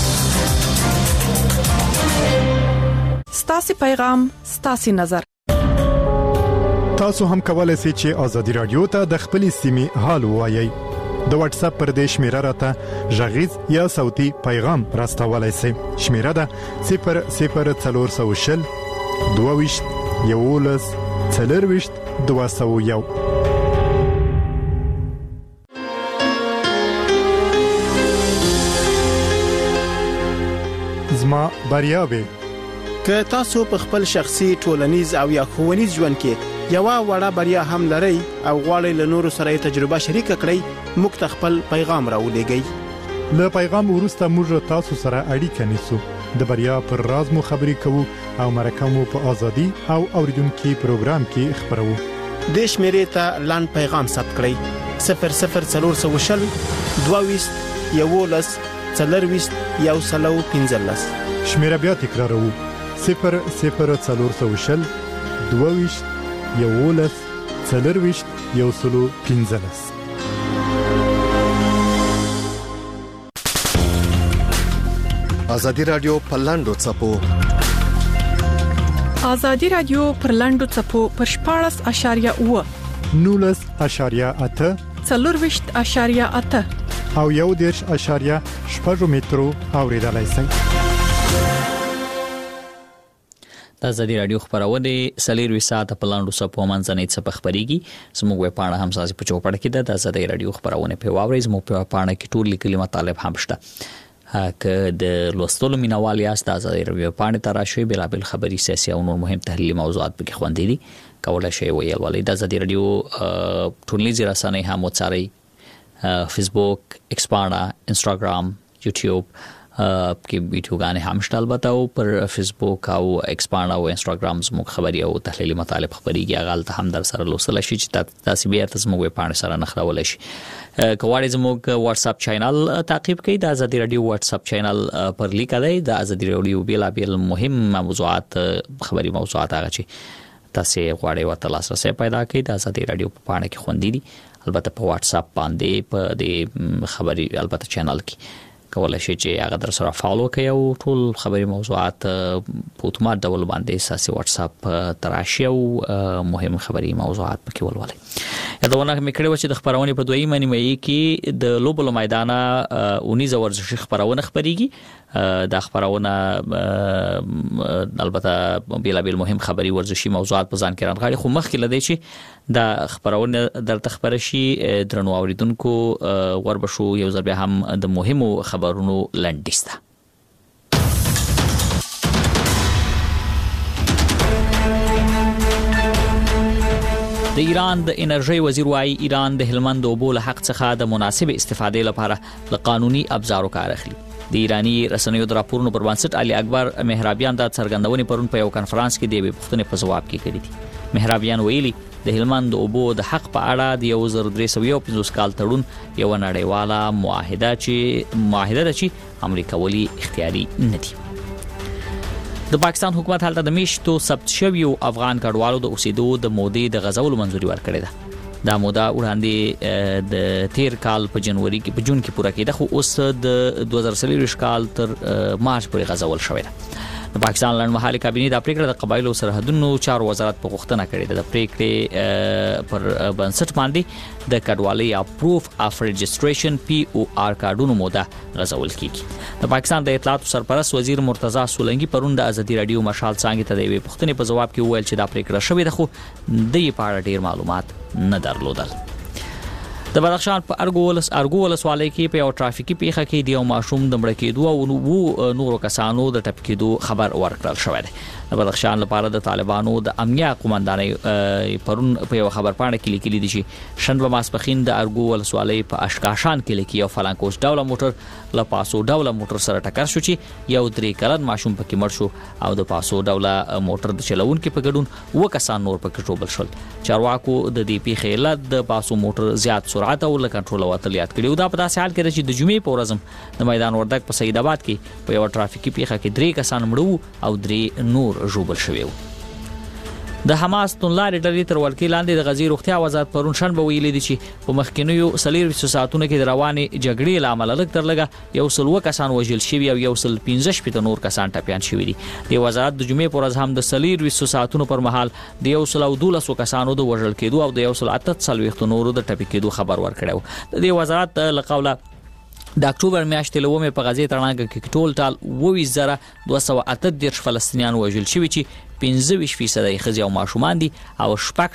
ستاسو پیغام ستاسو نظر. تاسو هم کولای شئ چې آزادي رادیو ته د خپلې سیمې حال ووایي. د واتس اپ پر دې شمیره راته ژغیز یا صوتي پیغام راستولای شئ. شمیره ده 00420 22 11 40 201. زما بریاوي که تاسو په خپل شخصي ټولنیز او یا ښوونیز ژوند کې یو وړه بریا هم لرئ او غواړئ له نورو سره تجربه شریک کړئ موږ ته خپل پیغام راولېږئ. له پیغام وروسته موږ تاسو سره اړیکه نیسو. د بریا پر راز مو خبرې کوو او مرکه مو په ازادي او اوریدونکو پروګرام کې خبرو. د شمیرې ته لاند پیغام ثبت کړئ 00420 22 11 40 115. شمیره بیا تکراروو 00420 22 11 40 115. آزادي رادیو په لاندو چپو. آزادي رادیو پر لاندو چپو پر 14.8 19.8 40.8 او 1.8 مترو اوریدلای شئ. د آزادي رادیو خبرونه سلیروي ساعت په لاندو سپو منځنۍ څخه خبريږي. زموږ وې پاڼه هم ساسي په چوپړ کې د آزادي رادیو خبرونه په واوري زموږ په پاڼه کې ټول لیکلي مطالب هم شته. که د لوستلو مینوال یاست د آزادي رادیو پاڼه ته راشئ. بلابل خبري سیاسي او نور مهم تحلیلي موضوعات به کې خوندې دي کولای شئ ویل ولې د آزادي رادیو ټولنیزې رسنۍ هم وڅارئ. فیسبوک، ایکسپانډا، انستاګرام، یوټیوب کې ویډیوګانې هم شته. البته او پر فیسبوک او ایکسپانډا او انستاګرام زموږ خبري او تحلیلي مطالب خبريږي. غلطه هم در سره لوستل شي چې تاسو بیا تاسو موږ پاڼه سره نخراول شي. کوواړی زموږ واتس اپ چینل تعقیب کړئ. د آزادي رادیو واتس اپ چینل پر لیک دی. د آزادي رادیو بیل مهم موضوعات خبري موضوعات هغه چې تاسو غواړئ ورته لاسرسي پیدا کړئ د آزادي رادیو په پاڼه کې خوندې دي. البته په واتس اپ باندې په دې خبري البته چینل کې کولای شئ چې هغه در سره فالو کړئ او ټول خبري موضوعات په اتومات ډول باندې اساسي واتس اپ تراشي او مهم خبري موضوعات پکې ولولئ. یادونه مې کړې و چې د خبرونه په دویمه نیمه کې د لوبلو میدان 19 ورزشي خبرونه خبريږي. دا خبرونه البته بیل مهم خبري ورزشي موضوعات په ځان کې رانغاړي، خو مخکې لدی چې دا خبرونه درته خبر شي درنو اوریدونکو وربشو یو ځل بیا هم د مهمو خبرونو لنډیسته. د ایران د انرژي وزیر وايي ایران د هلمند اوبو له حق څخه د مناسب استفادې لپاره له قانوني ابزارو کار اخلي. د ایرانی رسنیو د راپورونو پر بنسټ علي اکبر مهرابیان د څرګندونې پرون په یو کانفرنس کې د پښتنې په جواب کې کړی دي. مهرابیان ویلي د هلمند اوبو د حق په اړه د 1350 کال تړون یو نړیواله معاهده چې امریکا ولی اختیاري نه دي. د پاکستان حکومت حالت د میشتو ثبت شویو افغان کډوالو د اوسېدو د مودې د غزولو منځوري ورکړې ده. دا موده وړاندې د تیر کال په جون کې پوره کېده، خو اوس د 2023 کال تر مارچ پورې غزول شوې ده. د پاکستان لړمحلي کابینې د پریکړه د قبایلو سرحدونو چارو وزارت په غوښتنه کړې ده. د پریکړې پر بنسټ باندې د کډوالۍ یا پروف اف رجستریشن POR کارډونو موده غزول کیږي. د پاکستان د اطلاعات سرپرست وزیر مرتضی سولنګي پرون د ازادي رادیو مشال څنګه ته د پښتنې په جواب کې وویل چې دا پریکړه شوې ده، خو د یې په اړه ډیر معلومات نه درلودل. د بدخشان په ارګو ولسوالۍ کې په یو ټرافیکي پیښه کې د یو ماشوم د مړ کېدو او نورو کسانو د ټپ کېدو خبر ورکړل شوی دی. د بدخشان لپاره د طالبانو د امنیه قومندانۍ پرون په یو خبر پاڼه کې لیکلي دي چې شنبه ماسپخین د ارګو ولسوالۍ په اشکاشان کې لیکي یو فلانکوش ډوله موټر له پاسو ډوله موټر سره ټکر شو چې یو 3 کلن ماشوم پکې مړ شو او د پاسو ډوله موټر د چلونکو په ګډون کسان نور پکې ټوبل شول. چارواکو د دې پیښې علت د پاسو موټر زیات سرعت او له کنټرول وتل یاد کړي. دا په داسې حال کې چې د جمعې په ورځ د میدان وردګ په سید آباد کې په یو ټرافیکي پیښه کې 3 کسان مړو او 3 نور ژوبل شوي وو. د حماس توندلارې ډلې تر ولکې لاندې د غزې روغتیا وزارت پرون شنبه ویلي دي چې په مخکینیو 24 ساعتونو کې د روانې جګړې لامل لږ تر لږه 100 کسان وژل شوي او 115 نور کسان ټپيان شوي دي. د وزارت د جمعې پر ورځ هم د 24 ساعتونو پر مهال د 112 کسانو د وژل کېدو او د 148 نورو د ټپي کېدو خبر ورکړی و. د وزارت له قوله د اکتوبر میاشتې لومې په غزې تړانګه کې ټول 2,238 فلسطینیان وژل شوي چې 25% خزي او ماشومان دي او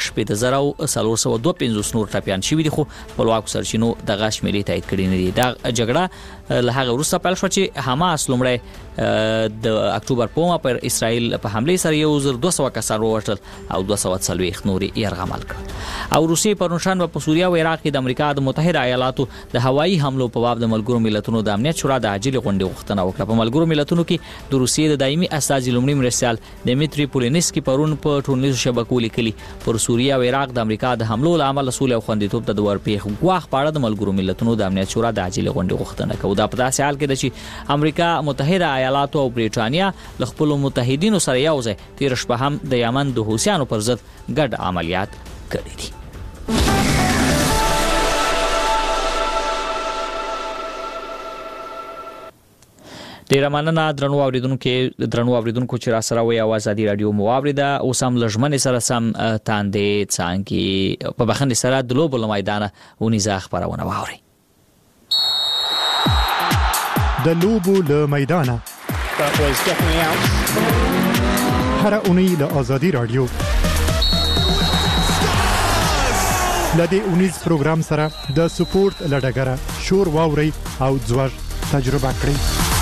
4,452 نور ټپيان شوي دي، خو خپلواکو سرچینو دغه شمیرې تایید کړي نه دي. دا جګړه له هغه وروسته پیل شو چې حماس لومړی د اکتوبر په مه پر اسرائیل په حمله سره 1,200 کسان ووژل او 240 نور یرغمل کړ. او روسیې پرون شنبه په سوریه او عراق کې د امریکا د متحده ایالاتو د هوایي حملو په باب د ملګرو ملتونو د امنیت شورا د عاجل غونډې غوښتنه وکړه. په ملګرو ملتونو کې د روسیې د دایمي استازي لومړي مرستیال دمیتری پولینسکي پرون په ټولنیزو شبکو لیکلي پر سوریه او عراق د امریکا د حملو لامل سولې او خوندیتوب ته د ورپېښ غواخ پاړه د ملګرو ملتونو د امنیت شورا د عاجل غونډې غوښتنه کوي. دا په داسې حال کې ده چې امریکا متحده ایالاتو او بریټانیا له خپل متحدینو سره یوځای تیر شپه هم د یمن د حوثیانو پر ضد ګډ عملیات کړي دي. ډیر مننه درنو اوریدونکو چې را سره وي आवाज ادي رادیو مواوریده. اوس هم لژمن سره سم تاندې څنګه په بخښنې سره د لوبو میدان ونیزه خبرونه واوري. د لوبو له میدان هر اونۍ د ازادي رادیو لدې اونیز پروګرام سره د سپورت لډګره شور واوري او ځوړ تجربه کړئ.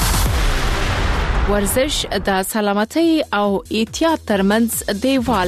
ورزش د سلامتۍ او احتیاط ترمنځ دیوال.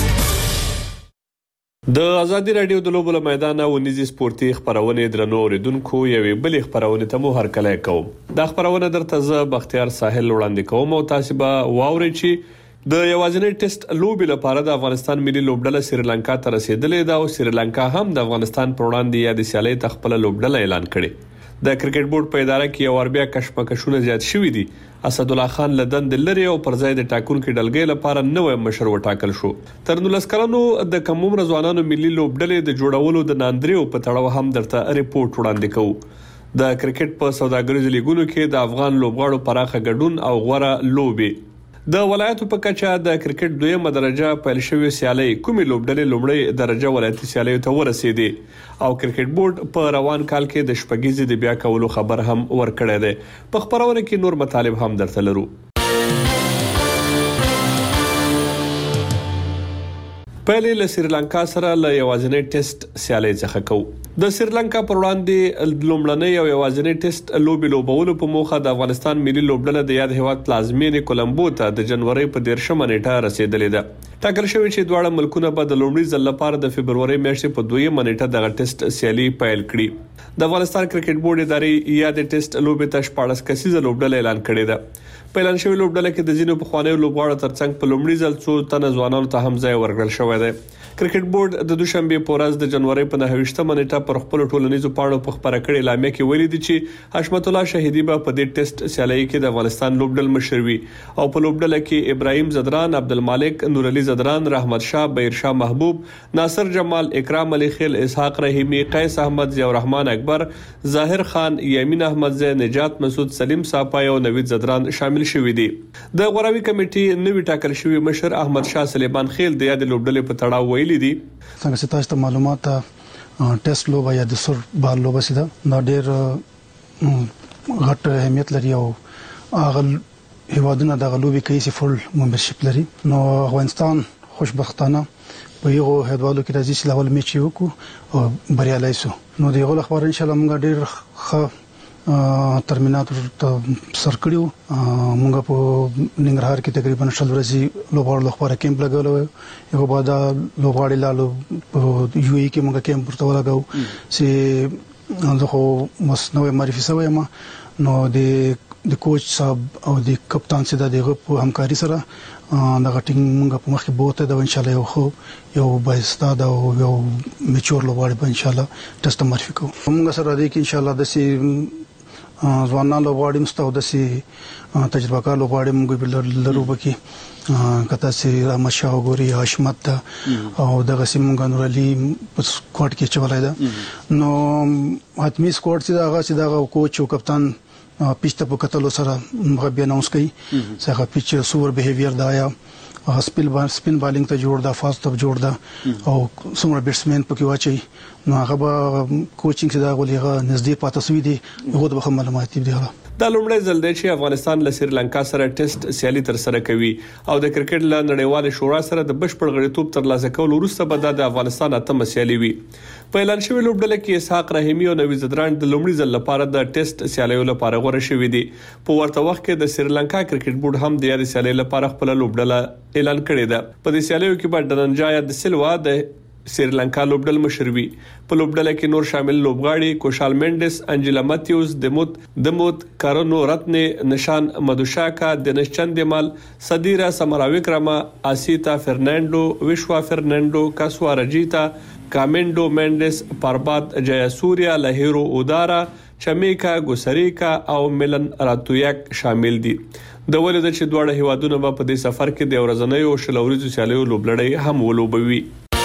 د ازادي رادیو د لوبو میدان او نيزي سپورتي خبرونه درنو اوریدونکو یوې بلې خبرونه ته مو هرکلی کوم. دا خبرونه درته ز بختیار ساحل وړاندې کوم او تاسو به واورئ چې د یوازینی ټیسټ لوبي لپاره د افغانستان ملي لوبډله سریلانکا ته رسیدلې ده او سریلانکا هم د افغانستان پر وړاندې یاد سیالي ته خپل لوبډله اعلان کړي. د کرکټ بورډ په اداره کې یو وربیا کشمکشونه زیات شوې دي. اسد الله خان لدن د لری او پر ځای د ټاکونکو ډلګۍ لپاره نوې مشر وټاکل شو. تر 19 کلنو د کموم رضوانانو ملي لوبډلې د جوړولو د ناندریو په تړاو هم درته ریپورت وړاندې کوو. د کرکټ په سوداګریزو لیګونو کې د افغان لوبغاړو پراخه ګډون او غوړه لوبي. د ولایتو په کچه د کرکټ دویمه درجه پیل شوې سیالي کومې لوبډلې لومړی درجه ولایتي سیالي ته ورسېدي او کرکټ بورډ په روان کال کې د شپږیزې د بیا کولو خبر هم ورکړی دی. په خبرونه کې نور مطالب هم درته لرو. پهلې له سریلانکا سره له یوازینی ټیسټ سیالي څخه کوو. د سریلانکا پر وړاندې لومړنۍ او یوازینی ټیسټ لوبي لوبولو په موخه د افغانستان ملي لوبډله د یاد هیواد پلازمینې کولمبو ته د جنوري په 13 نیټه رسیدلې ده. ټاکل شوی چې دواړه ملکونه به د لومړي ځل لپاره د فبرवरी میاشتې په 2 نیټه د ټیسټ سیالي پیل کړي. د افغانستان کرکټ بورډ ادارې یاد ټیسټ لوبي ته 14 کسیزه لوبډله اعلان کړې ده. په اعلان شوی لوبډله کې د ځینو پخوانیو لوبغاړو ترڅنګ په لومړي ځل څو تنه ځوانانو ته هم ځای ورکړل شوی دی. کرکټ بورډ د دوشنبه په ورځ د جنوري په 9 نیټه پر خپل ټولنیزو پاڼو په خبره کړې اعلامیه کې ویلي دي چې حشمت الله شهیدی به په دې ټیسټ سیالي کې د افغانستان لوبډل مشر وي او په لوبډله کې ابراهیم زدران، عبدالمالک، نور علي زدران، رحمت شاه، بهرشاه محبوب، ناصر جمال، اکرام علي خیل، اسحاق رحیمی، قیس احمد، ضیاء الرحمن اکبر، ظاهر خان، یمین احمد زی، نجات مسعود، سلیم صافای او نوید زدران شامل شوي دي. د غوراوي کمیټې نوی ټاکل شوی مشر احمد شاه سلیمان خیل د یاد لوبډلې په تړاو ویلي دي څنګه چې تاسو ته معلومات ټیسټ لوبه یا د سر بال لوبه سي دا ډېر غټ اهمیت لري او هغه هیوادونه د غلوبي کوي چې فل ممبرشپ لري. نو افغانستان خوشبختانه په یو هیوادو کې راځي چې لاول میچ وکړو او بریالي شو. نو د یو خبر ان شاء الله موږ ډېر ښه ترمیناتور ته سر کړیو. موږ په ننګرهار کې تقریبا 10 ورځې لوبغاړو لپاره کیمپ لګولو. یو بعد لوبغاړي لالو په یو ای کې موږ کیمپ ورته ولګاو چې زه خو مسنوي معرفي سوی ما. نو د کوچ صاحب او د کپتان سره د غو همکاري سره د غټینګ موږ په مخ کې بوته دا ان شاء الله یو بایستا دا یو میچور لوبغاړي به ان شاء الله ټیسټ معرفي کوو. موږ سره د کې ان شاء الله د سي ځوانان لوبغاړي مستو د سي تجربه کار لوبغاړي موږ لرو بکی کته سي رحمت شاه ګوري، حشمت او دغه سیمونګ نور علي په سکواډ کې چولای دا. نو حتمی سکواډ چې دا کوچ او کپتان پیچ ته په کتلو سره موږ بیا اناونس کړي څنګه پیچ سوور بیهیویر دا یا سپین بالینګ ته جوړ دا فاست ته جوړ دا او څومره بیټسمن پکې واچي. نو هغه به کوچینګ چې دا غولېغه نږدې پاتې سوي دي هغه د معلومات دي. دا لومړی ځل دی چې افغانستان له سریلانکا سره ټیسټ سیالي تر سره کوي او د کرکټ له نړیوال شورا سره د بشپړ غړیتوب ترلاسه کولو وروسته به د افغانستان اتمه سیالي وي. په اعلان شوی لوبډله کې اسحاق رحیمی او نوید زدران د لومړي ځل لپاره د ټیسټ سیالیو لپاره غوړه شوي دي. په ورته وخت کې د سریلانکا کرکټ بورډ هم د یاد سیالي لپاره خپل لوبډله اعلان کړې ده. په دې سیالیو کې به ډننجایا د سلوا د سریلانکا لوبډل مشر وي. په لوبډله کې نور شامل لوبغاړي کوشال مینډس، انجلا ماتیوز، دموت کارونو رتنه، نشان مدوشاکا، دنش چندمال، صدیرا سمراویکرما، آسیتا فرناندو، وشوا فرناندو، کاسوا رجیتا، کامنډو مینډس، پربات جیاسوریا، لهیرو اودارا، چمیکا ګوسریکا او ملن راتویاک شامل دي. د ولید چې دواړه هیوادونه په دې سفر کې د ورځنیو شلوريزو سیالیو لوبلړۍ هم ولوبوي.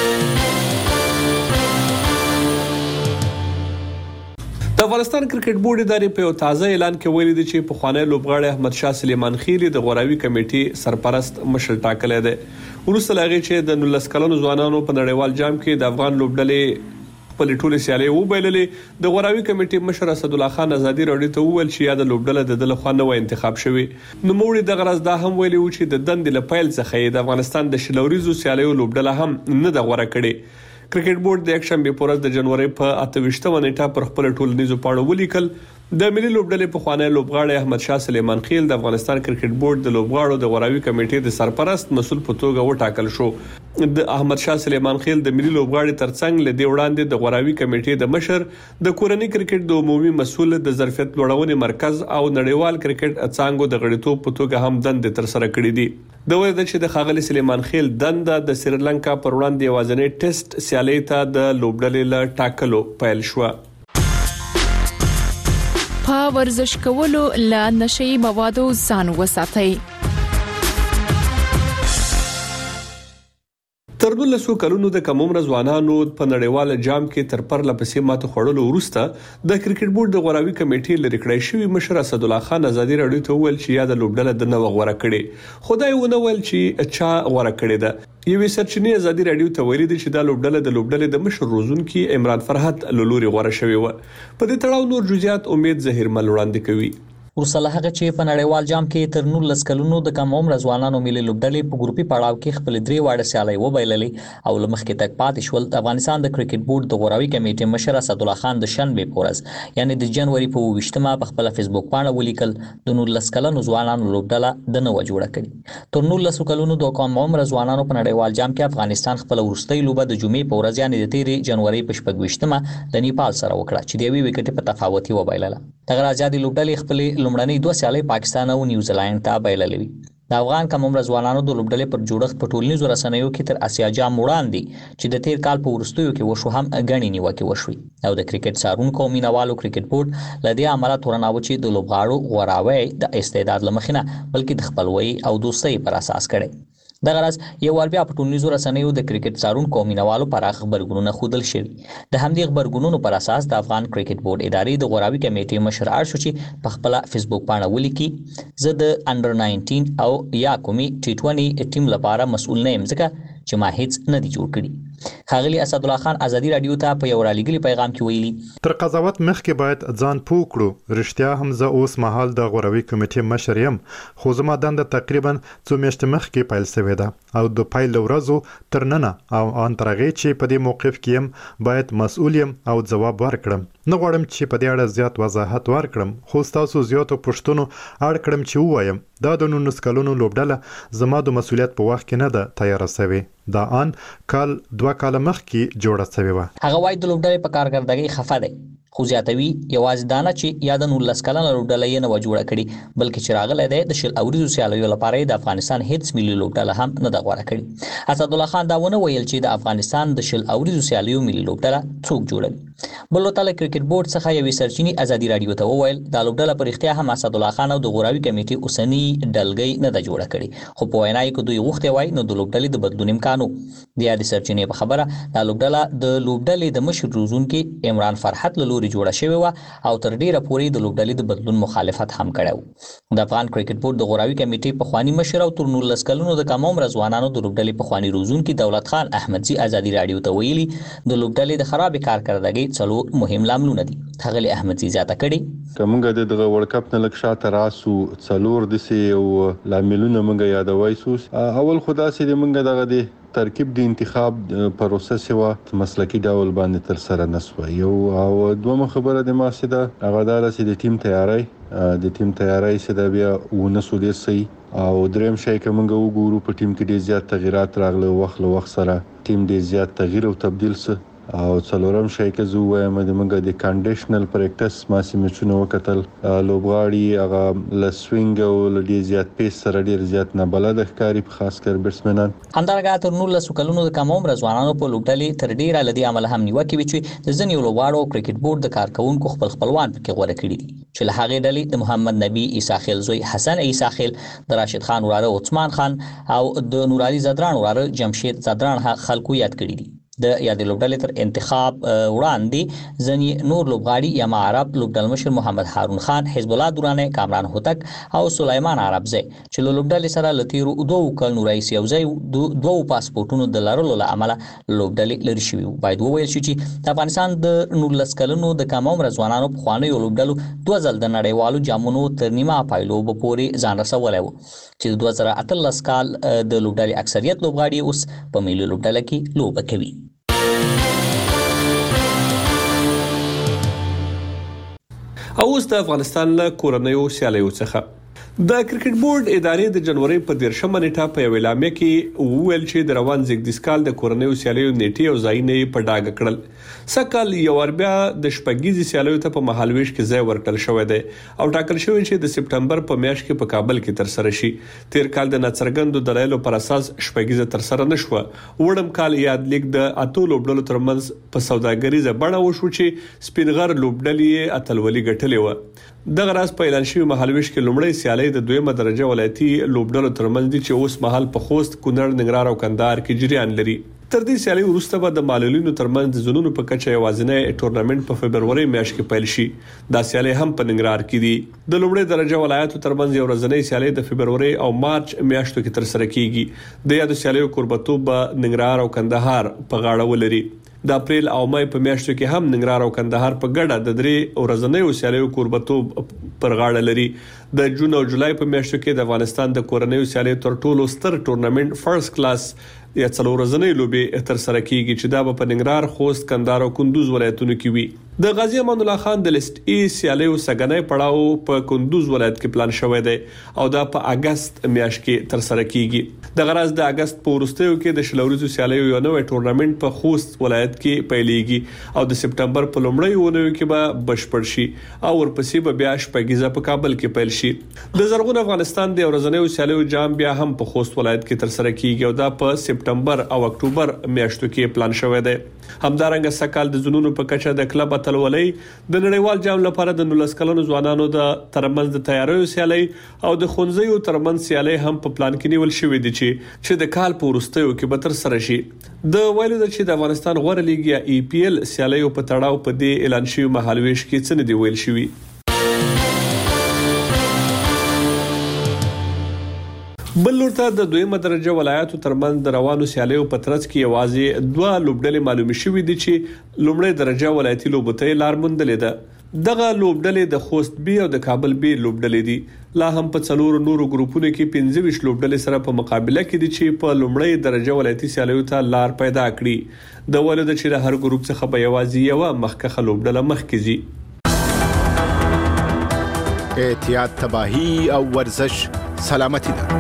د افغانستان کرکټ بورډ ادارې په یو تازه اعلان کې ویلي دي چې پخوانی لوبغاړی احمد شاه سلیمان خیل د غوراوي کمیټې سرپرست مشر ټاکلی دی. وروسته لا غي چې د 19 کلنو ځوانانو په نړیوال جام کې د افغان لوبډلې په ټوله سیالي وبایللې. د غوراوي کمیټې مشر اسد الله خان ازادي راډیو ته وویل چې یاد لوبډله د لخوا نو انتخاب شوی. نو موږ د غرض دا هم ویلي و چې د دند له پیل څخه د افغانستان د شلوريزو سیالیو لوبډله هم نه د غوړه کړي. کرکټ بورډ د یکشنبه په ورځ د جنوري په 28 نیټه پر خپل ټولنیزو پاڼو ولیکل د ملي لوبډلې په خوانی لوبغاړی احمد شاه سلیمان خیل د افغانستان کرکټ بورډ د لوبغاړو د غوراوي کمیټې د سرپرست مسول په توګه وټاکل شو. د احمد شاه سلیمان خیل د ملي لوبغاړي ترڅنګ لدی وړاندې د غوراوي کمیټې د مشر، د کورنۍ کرکټ د عمومي مسول، د ظرفیت لوړونې مرکز او نړیوال کرکټ څنګه د غړیتوب په توګه هم دند تر سره کړې دي. د وایي چې د خاغلی سلیمان خیل دند د سریلانکا پر وړاندې یوازینی ټیسټ سیالي ته د لوبډلې له ټاکلو پیل شو. په ورزش کولو له نشي موادو ځان وساتئ. تر پر 12 کلونو د کم عمر ځوانانو په نړیوال جام کې تر پرله پسې ماته خوړلو وروسته د کرکټ بورډ د غوراوي کمیټې لري کړی شوی مشر اسد الله خان ازادي راډیو ته ویل چې یاد لوبډله د نو غوړه کړي خدای ونه ویل چې چا غوړه کړي ده. یوې سرچینې ازادي راډیو ته ویلي چې دا لوبډله د مشر روزونکي عمران فرحت لوري غوړه شوی و. په دې تړاو نور جزئیات امید ظهیر مل وړاندې کوي. ورسله هغه چې په نړیوال جام کې تر 19 کلونو د کم عمر ځوانانو ملي لوبډلې په ګروپي پړاو کې خپل 3 واړه سیالۍ وبایللې او لمخکې تک پاتې شول. د افغانستان د کرکټ بورډ د غوراوي کمیټې مشر اسد الله خان د شنبې پورز یعنی د جنوري په 28مه په خپل فیسبوک باندې ولیکل د 19 کلونو ځوانانو لوبډله د نو جوړه کړي. تر 19 کلونو د کم عمر ځوانانو په نړیوال جام کې افغانستان خپل ورستۍ لوبه د جمعې په ورځ یعنی د 13 جنوري په 28مه د نیپال سره وکړه چې د یوې وکټې په تفاوتي وبایلله. دغه آزادي لوبډلې خپل لومړنۍ 2 سیالۍ پاکستان او نیوزیلند ته بایللې. د افغان کم عمر ځوانانو د لوبډلې پر جوړښت په ټولنیزو رسنیو کې تر اسیا جام وړاندې چې د تیر کال په ورستیو کې وشو هم غنی نیوکه وشوي او د کرکټ څارونکو مینوالو کرکټ بورډ لدی عمله تورناو چې د لوبغاړو غوراوي د استعداد لمخینه بلکې د خپلوي او دوستۍ پر اساس کړي. د غرض یو ور بیا په ټولنیزو رسنیو د کرکټ څارونکو مینوالو پراخ خبرګونونه خودل شوي. د همدې خبرګونونو پر اساس د افغان کرکټ بورډ ادارې د غوراوي کمیټې مشر ارشو چې په خپل فیسبوک باندې ولیکي زه د انډر 19 او یا کومي ټي20 ټیم لپاره مسؤل نه یم ځکه چې ما هیڅ نه دی جوړ کړی. خاغلی اسد الله خان ازادي رادیو ته په یو رالګلی پیغام کې ویلي تر قضاوت مخکې باید ځان پوه کړو. رښتیا هم زه اوس مهال د غوراوي کمیټې مشر یم خو زما دنده تقریبا 2 میاشتې مخکې پیل شوې ده او د پیل ورځو تر ننه او ان ترغه چې په دې موقف کې يم باید مسؤل یم او ځواب ورکړم. نه غواړم چې په دې اړه زیات وضاحت ورکړم خو تاسو زیاتو پښتنو اړ کړم چې وایم دا د 19 کلونو لوبډله زما د مسؤلیت په وخت کې نه ده تیار شوی. دا ان کال 2 کال مخکې جوړه شوی و. هغه وایي د لوبډلې په کارکردګۍ خفه دی خو زیاتوي یوازې دانه چې یا د 19 کلنه لوبډله یې نه جوړه کړي بلکې چې راغلی دی د شل اوریزو سیالیو لپاره د افغانستان هیڅ ملي لوبډله هم نه د غوړه کړي. اسد الله خان دا ونه ویل چې د افغانستان د شل اوریزو سیالیو ملي لوبډله څوک جوړوي. بل وتل کرکټ بورډ څخه یوې سرچینې ازادي رادیو ته وویل دا لوبډله پر اختیار هم اسد الله خان او د غوراوي کمیټې اوسنی ډلګۍ نه د جوړه کړي خو په وینا کې دوی غوښتي وای نو د لوبډلې د بدلون امکانو د یاد سرچینې په خبره دا لوبډله د لوبډلې د مشر روزونکي عمران فرحت لوري جوړه شوی و او تر ډیره پورې د لوبډلې د بدلون مخالفت هم کړو. د افغان کرکټ بورډ د غوراوي کمیټې په خواني مشر او تر 19 کلونو د کم عمر ځوانانو د لوبډلې په خواني روزونکي دولت خان احمدزي ازادي رادیو ته ویلي د لوبډلې د خراب کارکردګۍ څلور مهم لاملونه دي. هغه احمدزي زیاته کړي کومګه د ورلد کپ نه لک شاته راسو څلور د سی او لاملونه موږ یادوي سوس اول خدا سي د موږ دغه دی ترکیب د انتخاب پروسس و مسلکی ډول باندې تر سره نسو یو او دوه خبره د ماسده هغه دار سي د ټیم تیاری سي د بیا ونسولې سي او دریم شي کومګه وګورو په ټیم کې ډیر زیات تغیرات راغله وخت سره ټیم ډیر زیات تغییر او تبديل سي او څلورم شي کې زو وایم د موږ د کنډیشنل پریکټس ما سیمچونو وکتل لوبغاړي هغه لسوینګ او لدی زیات پیس سره ډیر زیات نه بلد ښکاری په خاص کر بیټسمنان همدارنګه تر 19 کلونو د کم عمر ځوانانو په لوبډلې تر ډیره لدی عمل هم نیوکه وی چې د ځنیو لوبغاړو کرکټ بورډ د کارکونکو خپلوان پکې غوړه کړی دي چې له هغه ډلې د محمد نبی عیسی خیل زوی حسن عیسی خیل د راشد خان وراره عثمان خان او د نورالي زدران وراره جمشید زدران خلکو یاد کړی دي. د یادې لوبډلې تر انتخاب وړاندې ځنی نور لوبغاړي یا عرب لوبډل مشر محمد هارون خان حزب الله دورانه کامران هوتک او سليمان عربزی چې لوبډلې سره لتیرو 2 کلونو رئیس یوځای 2 پاسپورتونو د لارلو لامل لوبډلې لري شوی. باید وویل شي چې د افغانستان د 19 کلونو د کم عمر ځوانانو په خواني لوبډلو 2 ځل د نړیوالو جامونو تر نیمه پایلو پورې ځان رسولی و چې 2018 کال د لوبډلې اکثریت لوبغاړي اوس په ملي لوبډله کې لوبه کوي. اوس د افغانستان له کورنیو سیالیو څخه د کرکټ بورډ ادارې د جنوري په 13مه نیټه په یو اعلامیه کې وویل چې د روان زیږدیز کال د کورنیو سیالیو نیټې او ځایونه په ډاګه کړل. سکهال یو بیا د شپږیزې سیالیو ته په مهالويش کې ځای ورکړل شوی دی او ټاکل شوی چې د سپټمبر په میاشت کې په کابل کې تر سره شي. تیر کال د ناڅرګندو دلایلو پر اساس شپږیزه تر سره نشوه. وړم کال یاد لیک د اتو لوبډلو ترمنځ په سوداګریزه بڼه وشو چې سپینغر لوبډلې اتلولي ګټلې و. دغه راز په اعلان شوی مهالويش کې لومړی سیالي د دویمه درجه ولایتي لوبډلو ترمنځ دي چې اوس مهال په خوست، کونړ، ننګرهار او کندهار کې جریان لري. تر دې سیالي وروسته به د معلولینو ترمنځ زونونو په کچه یوازینی ټورنمنت په فبرवरी میاشت کې پیل شي. دا سیالي هم په ننګرهار کې دي. د لومړي درجه ولایتو ترمنځ یو ورځنی سیالي د فبرवरी او مارچ میاشتو کې تر سره کیږي. د یادو سیالیو کوربتوب به ننګرهار او کندهار په غاړه ولري. د اپریل او مې په میاشتو کې هم ننګرهار او کندهار په ګډه د درې ورځنیو سیالیو کوربتوب پر غاړه لري. د جون او جولای په میاشتو کې د افغانستان د کورنیو سیالیو تر ټولو ستر ټورنمنت فرست کلاس یا څلور ورځنی لوبي تر سره کیږي چې دا په ننګرهار، خوست، کندهار او کندوز ولایتونو کې وي. د غازی امان الله خان د لیست ای سیالیو سګنۍ پړاو په کندوز ولایت کې پلان شوی دی او دا په اگست میاشت کې تر سره کیږي. د غرض د اگست په وروستیو کې د شلوريزو سیالیو یو نوې ټورنمنت په خوست ولایت کې پیلېږي او د سپټمبر په لومړۍ اونۍ کې به بشپړ شي او ورپسې به بیا شپږیزه په کابل کې پیل شي. د زرغون افغانستان د ورځنیو سیالیو جام بیا هم په خوست ولایت کې تر سره کیږي او دا په سپټمبر او اکتوبر میاشتو کې پلان شوی دی. همدارنګه سکهال د زونونو په کچه د کلب اتلولۍ د نړیوال جام لپاره د 19 کلنو ځوانانو د ترمنځ د تیاریو سیالي او د خونځیو ترمنځ سیالي هم په پلان کې نیول شوې دي چې د کال په وروستیو کې به تر سره شي. د ویلو د چې د افغانستان غوړه لیګ یا ای پی ایل سیالیو په تړاو په دې اعلان شوی مهالويش کې څه نه دی ویل شوی. بل لورته د دویمه درجه ولایتو ترمنځ د روانو سیالیو په ترڅ کې یوازې دوه لوبډلې معلومه شوې دي چې لومړی درجه ولایتي لوبته لار موندلې ده. دغه لوبډلې د خوست بي او د کابل بي لوبډلې دي. لا هم په څلور نورو ګروپونو کې 25 لوبډلې سره په مقابله کې دي چې په لومړی درجه ولایتي سیالیو ته لار پیدا کړي. د ولود چې د هر ګروپ څخه به یوازې یو مخکخه لوبډله مخکې ځي. احتیاط، تباہی او ورزش سلامتی ده.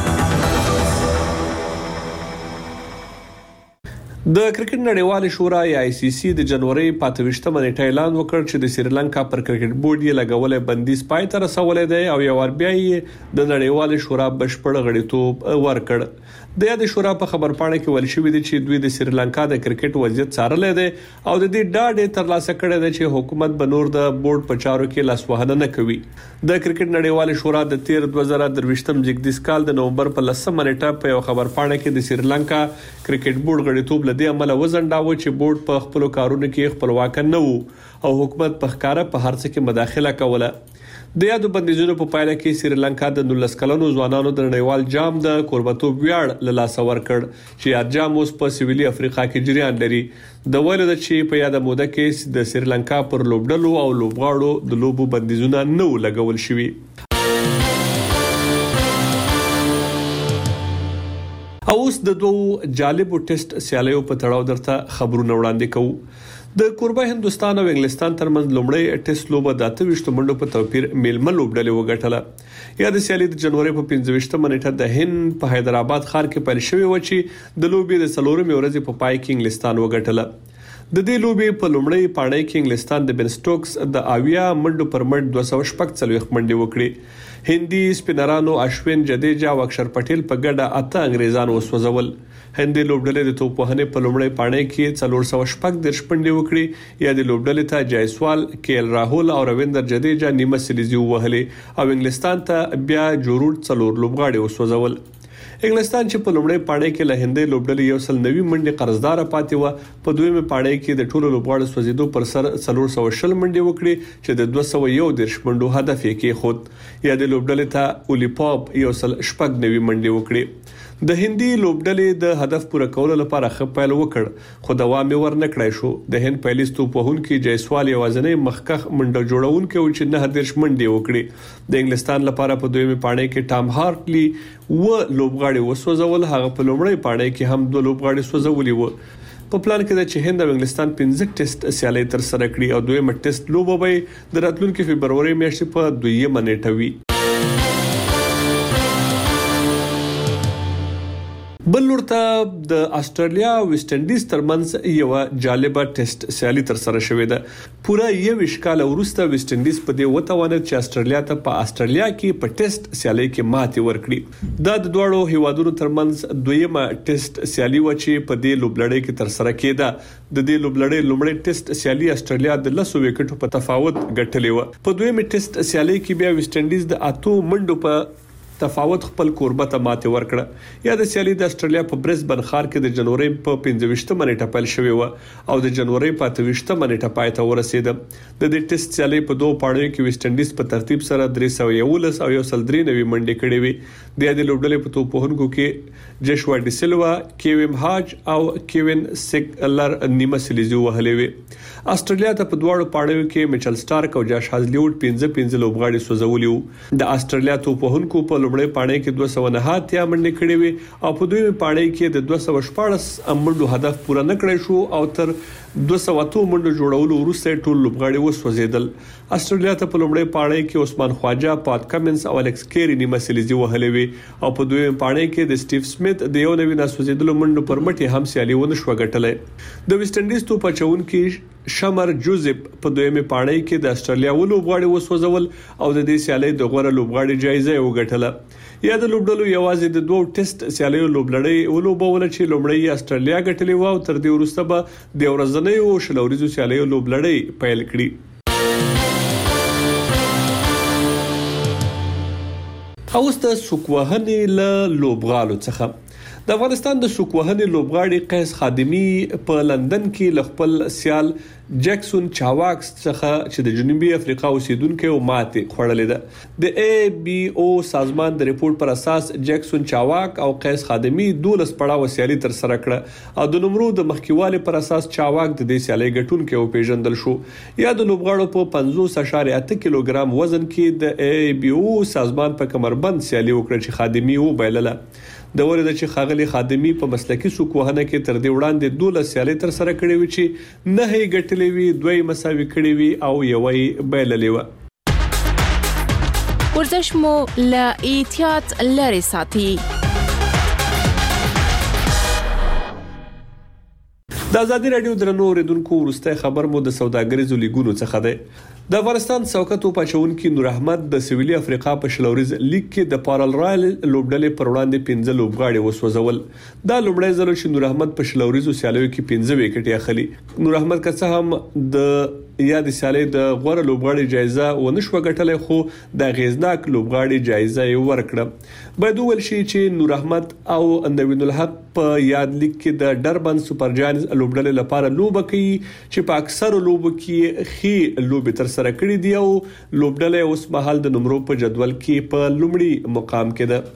د کرکټ نړیوال شورا یا آی سی سی د جنوري 25مه نیټه اعلان وکړ چې د سریلانکا پر کرکټ بورډ یې لګولې بندیز پای ته رسولې ده او یو ور بیا یې د نړیوال شورا بشپړ غړیتوب ورکړ. د یاد شورا په خبرپاڼه کې ویل شوی دی چې دوی د سریلانکا د کرکټ وضعیت څارلې ده او د دې ډاډ ترلاسه کړی دی چې حکومت به نور د بورډ په چارو کې لاسوهنه نه کوي. د کرکټ نړیوال شورا د 2023م زیږدیز کال د نومبر په 10مه نیټه په یو خبرپاڼه کې د سریلانکا کرکټ بورډ غړیتوب لدې عمل وزنډاوه چې بورډ په خپل کارونو کې خپلواک نه وو او حکومت په ښکارا په هر څه کې مداخله کوله. د یادو بندیزونو په پایله کې سریلانکا د 19 کلنو ځوانانو د نړیوال جام د کوربتوب ویاړ له لاسه ورکړ چې یاد جام اوس په سویلي افریقا کې جریان لري. د ویلو د چې په یاد موده کې د سریلانکا پر لوبډلو او لوبغاړو د لوبو بندیزونه نه لګول شوي. اوس د دوه جالبو ټیسټ سیالیو په تړاو درته خبرونه وړاندې کوو. د کوربه هندستان او انګلستان ترمنځ لومړی ټیسټ لوبه د 28 منډو په توپیر میلمه لوبډلې وګټله. یا د سیالي د جنوري په 25مه نیټه د هند په حیدرآباد ښار کې پیل شوې و چې د لوبې د څلورمې ورځې په پای کې انګلستان وګټله. د دې لوبې په لومړی پاڼۍ کې انګلستان د بن سټوکس د اویا منډو پر مټ 240 منډې وکړې. هندي سپینرانو اشوین جدیجا او اکشر پټیل په ګډه 8 انګریزان وسوځول. هندي لوبډلې د توپوهنې په لومړی پاڼۍ کې 440 منډې وکړې. یا د لوبډلې ته جایسوال، کیل راهول او رویندر جدیجا نیمه سلیزي وهلې او انګلستان ته بیا جوړ 4 لوبغاړي وسوځول. انګلستان چې په لومړی پاڼۍ کې له هندي لوبډلې یو سل 90 منډې قرضدار پاتې و، په دویمه پاڼۍ کې د ټولو لوبغاړو سوځیدو پر سر 420 منډې وکړې چې د 201 منډو هدف یې کېښود. یا د لوبډلې ته اولیپاپ یو سل 90 منډې وکړې. د هندي لوبډلې د هدف پوره کولو لپاره خپل وکړ خو دوام یې ورنه کړای شو. د هند پایلیستو په هون کې جایسوال یوازنی مخکخ منډه جوړونکو چې 9 منډې وکړي. د انګلستان لپاره په دویمه پاڼۍ کې ټام هارټلی و لوبغاړي وسوځول، هغه په لومړی پاڼۍ کې هم 2 لوبغاړي سوځولي وو. په پلان کې د چې هند او انګلستان 15 ټیسټ سیالي تر سره کړي او دویمه ټیسټ لوبه به د راتلونکي فبرवरी میاشتې په 2مه نیټه وي. بل ورته د استرالیا او ویسټ انډیز ترمنځ یو جالبه ټیسټ سیالي تر سره شوې ده. پوره 21 کال وروسته ویسټ انډیز په دې وتوانید چې استرالیا ته په استرالیا کې په ټیسټ سیالي کې ماتې ورکړي. دا د دوړو هیوادونو ترمنځ دویمه ټیسټ سیالي و چې په دې لوبلړۍ کې تر سره کېده. د دې لوبلړۍ لومړی ټیسټ سیالي استرالیا د 10 وکټو په تفاوت ګټلې و. په دویمه ټیسټ سیالي کې بیا ویسټ انډیز د 8 منډو په تفاوت خپل کوربه ته ماته ورکړه. یا د سیالي د استرالیا په برزبن ښار کې د جنوري په 15 منېټه پیل شوې و او د جنوري په 28 منېټه پای ته ورسېده. د دې ټیسټ سیالي په دوه پاړیو کې ویسټ انډیز په ترتیب سره 311 او 193 منډې کړې وي. د دې لوبډلې په توپوهونکو کې جشوا ډي سیلوا، کیویم هاج او کیوین سیکلر نیمه سلیزي وهلې وي. استرالیا ته په دواړو پاړیو کې میچل سټارک او جاش هازلیوډ 15 لوبغاړي سوځولي وو. د استرالیا توپوهونکو په لومړۍ پاړۍ کې 209 منډې کړې وي او په دویمه پاړۍ کې د 214 منډو هدف پوره نه کړی شو او تر 200 منډو جوړولو وروسته ټول لوبغاړي وسوځیدل. استرالیا ته په لومړۍ پاړۍ کې عثمان خواجه، پات کمنز او الکس کیری نیمه سلیزي وهلې وي او په دویمه پاړۍ کې د سټیو سمیت د یو نوی ناسوځیدلو منډو پر مټ هم سیالي ونه شو ګټلې. د ویسټ انډیز توپ اچونکي شمر جوزف په دویمه پاړۍ کې د استرالیا لوبغاړي وسوځول او د دې سیالي د غوړه لوبغاړي جایزه وګټله. یا د لوبډلو یوازې د دوه ټیسټ سیالیو لوبلړۍ ولوبول چې لومړی استرالیا ګټلې و او تر دې وروسته به د ورځنیو شلوريزو سیالیو لوبلړۍ پیل کړي. اوس د سوکوهنې له لوبغالو څخه د افغانستان د سوکوهنې لوبغاړي قیس خادمی په لندن کې ل خپل سیال جیکسون چاواکس څخه چې د جنوبي افریقا اوسیدونکو ماته خوړلې ده. د ای بی او سازمان د ریپورت پر اساس جیکسون چاواک او قیس خادمی 12 پړاو سیالي تر سره کړه او د نمرو د مخکیواله پر اساس چاواک د دې سیالي ګټونکو او پیژندل شو. یا د لوبغاړو په 50.8 کیلوګرام وزن کې د ای بی او سازمان په کمربند سیالي وکړه چې خادمی و بایلله. د ورته چې خاغلی خادمی په مسلکی سوکوهنه کې تر دې وړاندې 12 سیالي تر سره کړې وي چې نه هي ګټلې وي، دوی مساوي کړې وي او یوې بایللې و. ورزش مو له احتیاط لري ساتي. د ازادي رادیو درنو اوریدونکو ورسته خبر مو د سوداګریزو لیګونو څخه ده. د افغانستان سوکت او پچونکي نور احمد د سویلي افریقا په شلوريز لیګ کې د پارل رایل لوبډلې پر وړاندې 15 لوبغاړي وسوځول. دا لومړی ځل چې نور احمد په شلوريزو سیالیو کې 15 وکټ اخلي. نور احمد که څه هم د یا د سیالي د غوړه لوبغاړي جایزه ونشو ګټلې خو د غیزناک لوبغاړي جایزه یې ورکړه. باید ول شي چې نور احمد او نوین الحق په یاد لیګ کې د ډربن سپر جاینز لوبډلې لپاره لوب کوي چې په اکثر لوب کې خي لوب تر سره کړی دی او لوبډلې اوس مهال د نمبر په جدول کې په لومړي مقام کې ده.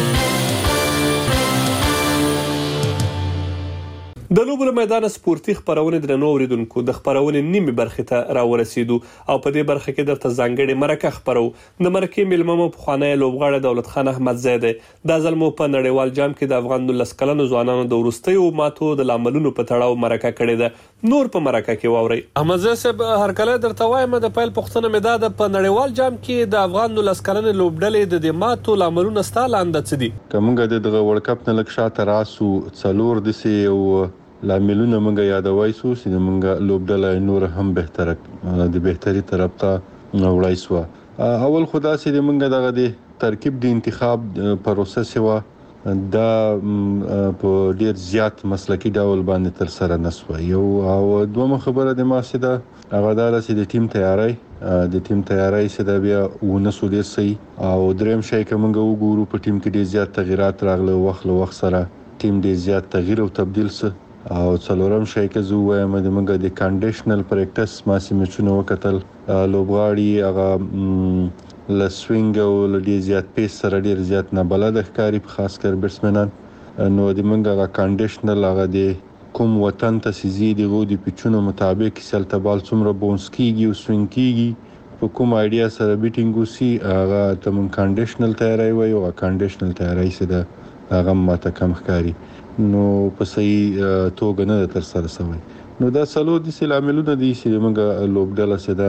د لوبو میدان سپورتي خبرونه درنو اوریدونکو د خبرونه نیمه برخه ته راورسېدو او په دې برخه کې درته ځانګړي مرکه خبرو. د مرکه ملممو په خانه لوبغاړي دولت خان احمد زیده د ظلمو په نړیوال جام کې د افغان 19 کلنو ځوانانو د ورستیو ماتو د لاملونو په تړاو مرکه کړې ده. نور په مرکه کې واوري. احمد زیده هر کله درته وایم د پیل پښتنه مداد په نړیوال جام کې د افغان 19 کلنو لوبډلې د ماتو لاملونو ستالاند څه دي؟ کومګه د ورلد کپ نه لک شاته راسو څلور د سی او لاملونه موږ یادوي سو چې موږ لوبډله نور هم بهتره د بهتري طرف ته وړای سو. اول خدا سي موږ دغه د ترکیب د انتخاب پروسس و دا په ډیر زیات مسلکی ډول باندې تر سره نسو. یو او دوه خبره د ماسه ده هغه دا چې د ټیم تیاری سره بیا ونسو دي سي او دریم شي کومه وګورو په ټیم کې ډیر زیات تغیرات راغله وخت سره ټیم ډیر زیات تغییر او تبديل سره او څلورم شي کې زو وایم د موږ د کنډیشنل پریکټس ماسي میچونه وکتل لوبغاړي هغه لسوینګ او لډي زیات پیس سره ډیر زیات نه بلد ښکاری په خاص کر بیټسمنان نو د موږ هغه کنډیشنل هغه د کوم وطن ته سيزي دی غو د پیچونو مطابق سلته بال څومره بونس کیږي او سوینګ کیږي په کوم ایډیا سره بیټینګ وسی هغه ته موږ کنډیشنل تیاری وایو او کنډیشنل تیاری سره هغه ماته کم ښکاری نو په صحیح توګه نه تر سره شوی. نو دا سلو د سلاملونه دي چې موږ لوبډله سره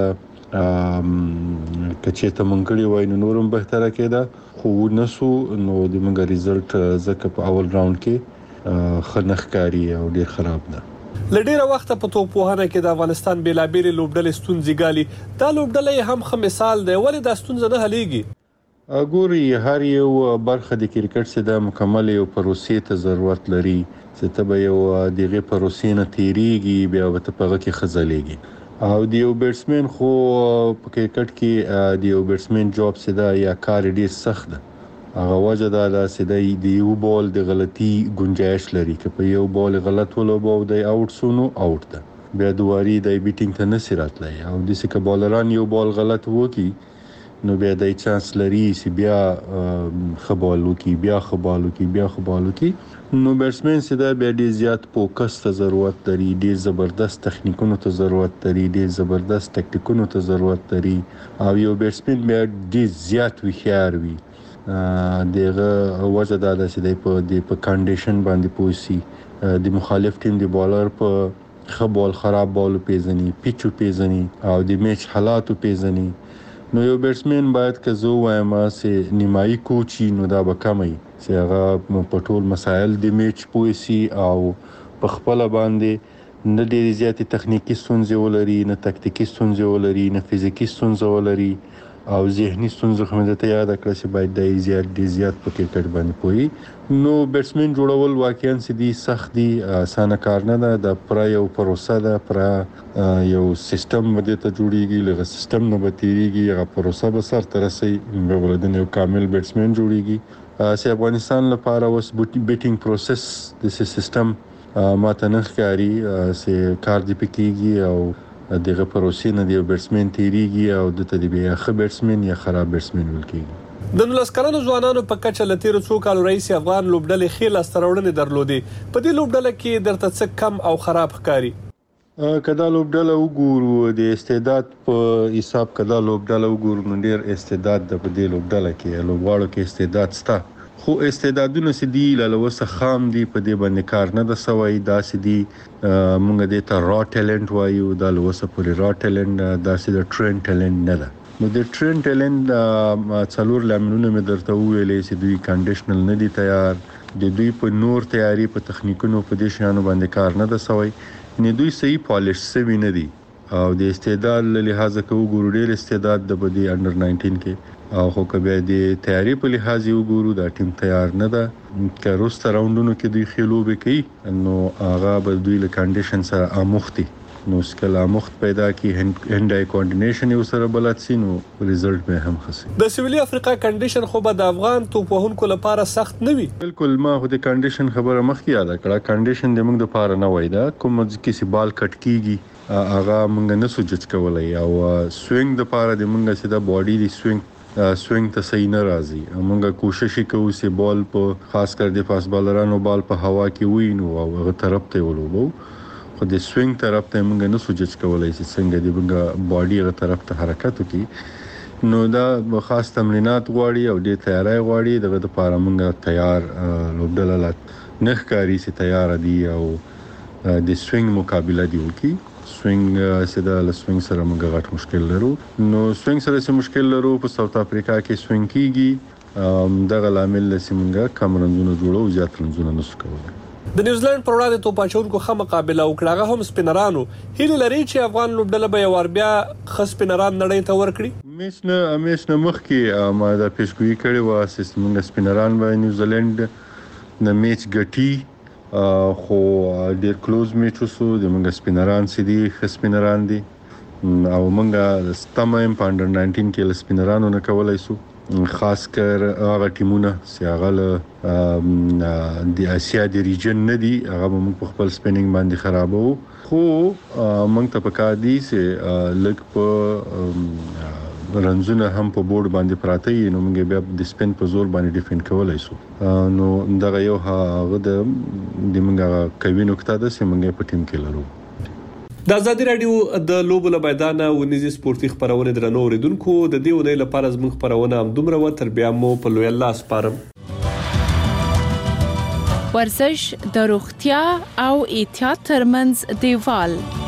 کچې ته مونږ وای نو نورم بهتره کېده خو نسو نو د موږ ریزلټ زکه په اول راوند کې خنخکاری او ډیر خراب ده. لډیره وخت په توپوهنه کې د افغانستان بیلابېل لوبډلې ستونزې ګالي. دا لوبډلې هم خه مثال دی ولې د ستونزې نه حلېږي. ګوري هر یو برخه د کرکټ څخه د مکمل یو پروسې ته ضرورت لري چې ته به یو دغه پروسې نه تیریږي بیا به ته پغه کې خزلېږي او د یو بیټسمن خو په کرکټ کې د یو بیټسمن جاب څخه یا کار ډیر سخت ده هغه وجه دا چې د یو بال د غلطي گنجائش لري که په یو بال غلط ولوبو د اوټ سونو اوټ ده بیا دواري د بیټینګ ته نسی راتلای او د سکه بالران یو بال غلط وکي نو بیا د چانس لري چې بیا خبالو کی نو بیټسمن چې دا بیا ډیر زیات فوکس ته ضرورت لري ډیر زبردست تخنیکونو ته ضرورت لري ډیر زبردست ټاکټیکونو ته ضرورت لري او یو بیټسمن بیا ډیر زیات وخیار وي دغه وجه دا چې په کنډیشن باندې پوسی د مخالف ټیم دی بالر په خبال خراب بال پیژني پیچو پیژني او د میچ حالاتو پیژني نو یو بیټسمن باید که زه وایم چې نیمایي کوچي نو دا به کمي چې هغه په ټول مسایل د میچ پوسی او په خپل باندې نه ډېری زیاتې تخنیکی ستونزې ولري نه تکتیکی ستونزې ولري نه فزیکی ستونزې ولري او ذهني ستونزې هم د ته یاد کړئ چې باید د زیات په کرکټ باندې پوي نو بیټسمن جوړول واقعا سدي سخت دي اسانه کار نه ده د پر یو پروسه ده پر یو سیستم باندې ته جوړیږي لږه سیستم نه بتیریږي هغه پروسه به سر تر رسي ولودن یو کامل بیټسمن جوړیږي چې افغانستان لپاره اوس بیټینګ پروسس د سیستم ماته نه ښکاري چې کار دی پکېږي او دغه پروسې نه دی بیټسمن تیریږي او د تدبیر ښه بیټسمن یا خراب بیټسمن ولکېږي د لسکرانو ځوانانو په کچه لتیر څو کال رئیس افغان لوبډلې خېل استراوړنې درلودې په دې لوبډله کې درته څه کم او خراب ښکاری کدا لوبډله وګورو د استعداد په حساب کدا لوبډله وګورو نو ډیر استعداد د په دې لوبډله کې لوبغاړو کې استعداد ستا خو استعدادونه سدي لاله خام دي په دې باندې کار نه د سوي دا سدي مونږ د ته را ټیلنت وایو دا لوسه پوری را ټیلنت دا سد ټرین ټیلنت نه ده نو د ټرین ټیلنت څلور لاملونه مې درته ویلې چې دوی کنډیشنل نه دي تیار د دوی په نور تیاری په تخنیکونو په دې شانو باندې کار نه د سوي نه دوی صحیح پالیش سوي نه دي او د استعداد له لحاظ کوو ګورو ډیر استعداد د بدی انډر 19 کې او خو کبه د تیاری په لحاظ یو ګورو دا ټیم تیار نه ده که روست راوندونو کې دوی خلوب کوي نو هغه به دوی له کنډیشن سره اموختي نو سکل اموخت پیدا کی هند آی کوارډینیشن یو سره بلد سي نو ریزلټ به هم خسي د سویلي افریقا کنډیشن خو به د افغان توپوهونکو لپاره سخت نه وي بالکل ما خو د کنډیشن خبره مخکې یاد کړه کنډیشن د موږ لپاره نه وای دا کوم چې سی بال کټ کیږي هغه موږ نه سوچ کولای او سوینګ د لپاره د موږ سي د باډي دی سوینګ ته صحیح نه راځي موږ کوشش کوو چې بال په خاص کر د فاست بالرانو بال په هوا کې وینو او هغه طرف ته ولوبو خو د سوینګ طرف ته موږ نه سوچ کولای چې څنګه د موږ باډي هغه طرف ته حرکت وکړي نو دا خاص تمرینات غواړي او د تیاری غواړي دغه لپاره موږ تیار لوبډله نه ښکاري چې تیار دي او د سوینګ مقابله دی وکړي سوینګ سره له سوینګ سره موږ غټ مشکل لرو نو سوینګ سره څه مشکل لرو په ساوث افریقا کې سوینګ کیږي دغه لامل لسی موږ کم رنزونه جوړو زیات رنزونه نشو کولای د نیوزیلند پر وړاندې توپاچونکو خه مقابله وکړه هم سپینرانو هیله لري چې افغان لوبډله به یو بیا خص سپینران نړۍ ته ورکړي میچ نه مخکې ما دا پیشګوئی کړې و چې موږ سپینران به نیوزیلند نه میچ ګټي خو ډیر کلوز میچ وسو د موږ سپینران سدي خسپینران دي او موږ ستمایم په انډر 19 کې سپینرانو نه کولای سو خاص کر هغه ټیمونه چې هغه د اسیا د ریجن نه دي هغه موږ په خپل سپینینګ باندې خرابو خو موږ ته پکار دي چې لک په رنزونه هم په بورډ باندې پراته یي نو موږ بیا د سپین په زور باندې ډیفند کولای شو نو دغه یو هغه د موږ کوي نقطه ده چې موږ په ټیم کې لرو د ازادي رادیو د لوبو له میدان ونیزي سپورتي خبرونه درنو اوریدونکو د دې ونې لپاره زموږ خبرونه هم دومره و تر بیا مو په لوی الله سپارم ورزش د روغتیا او احتیاط ترمنځ دیوال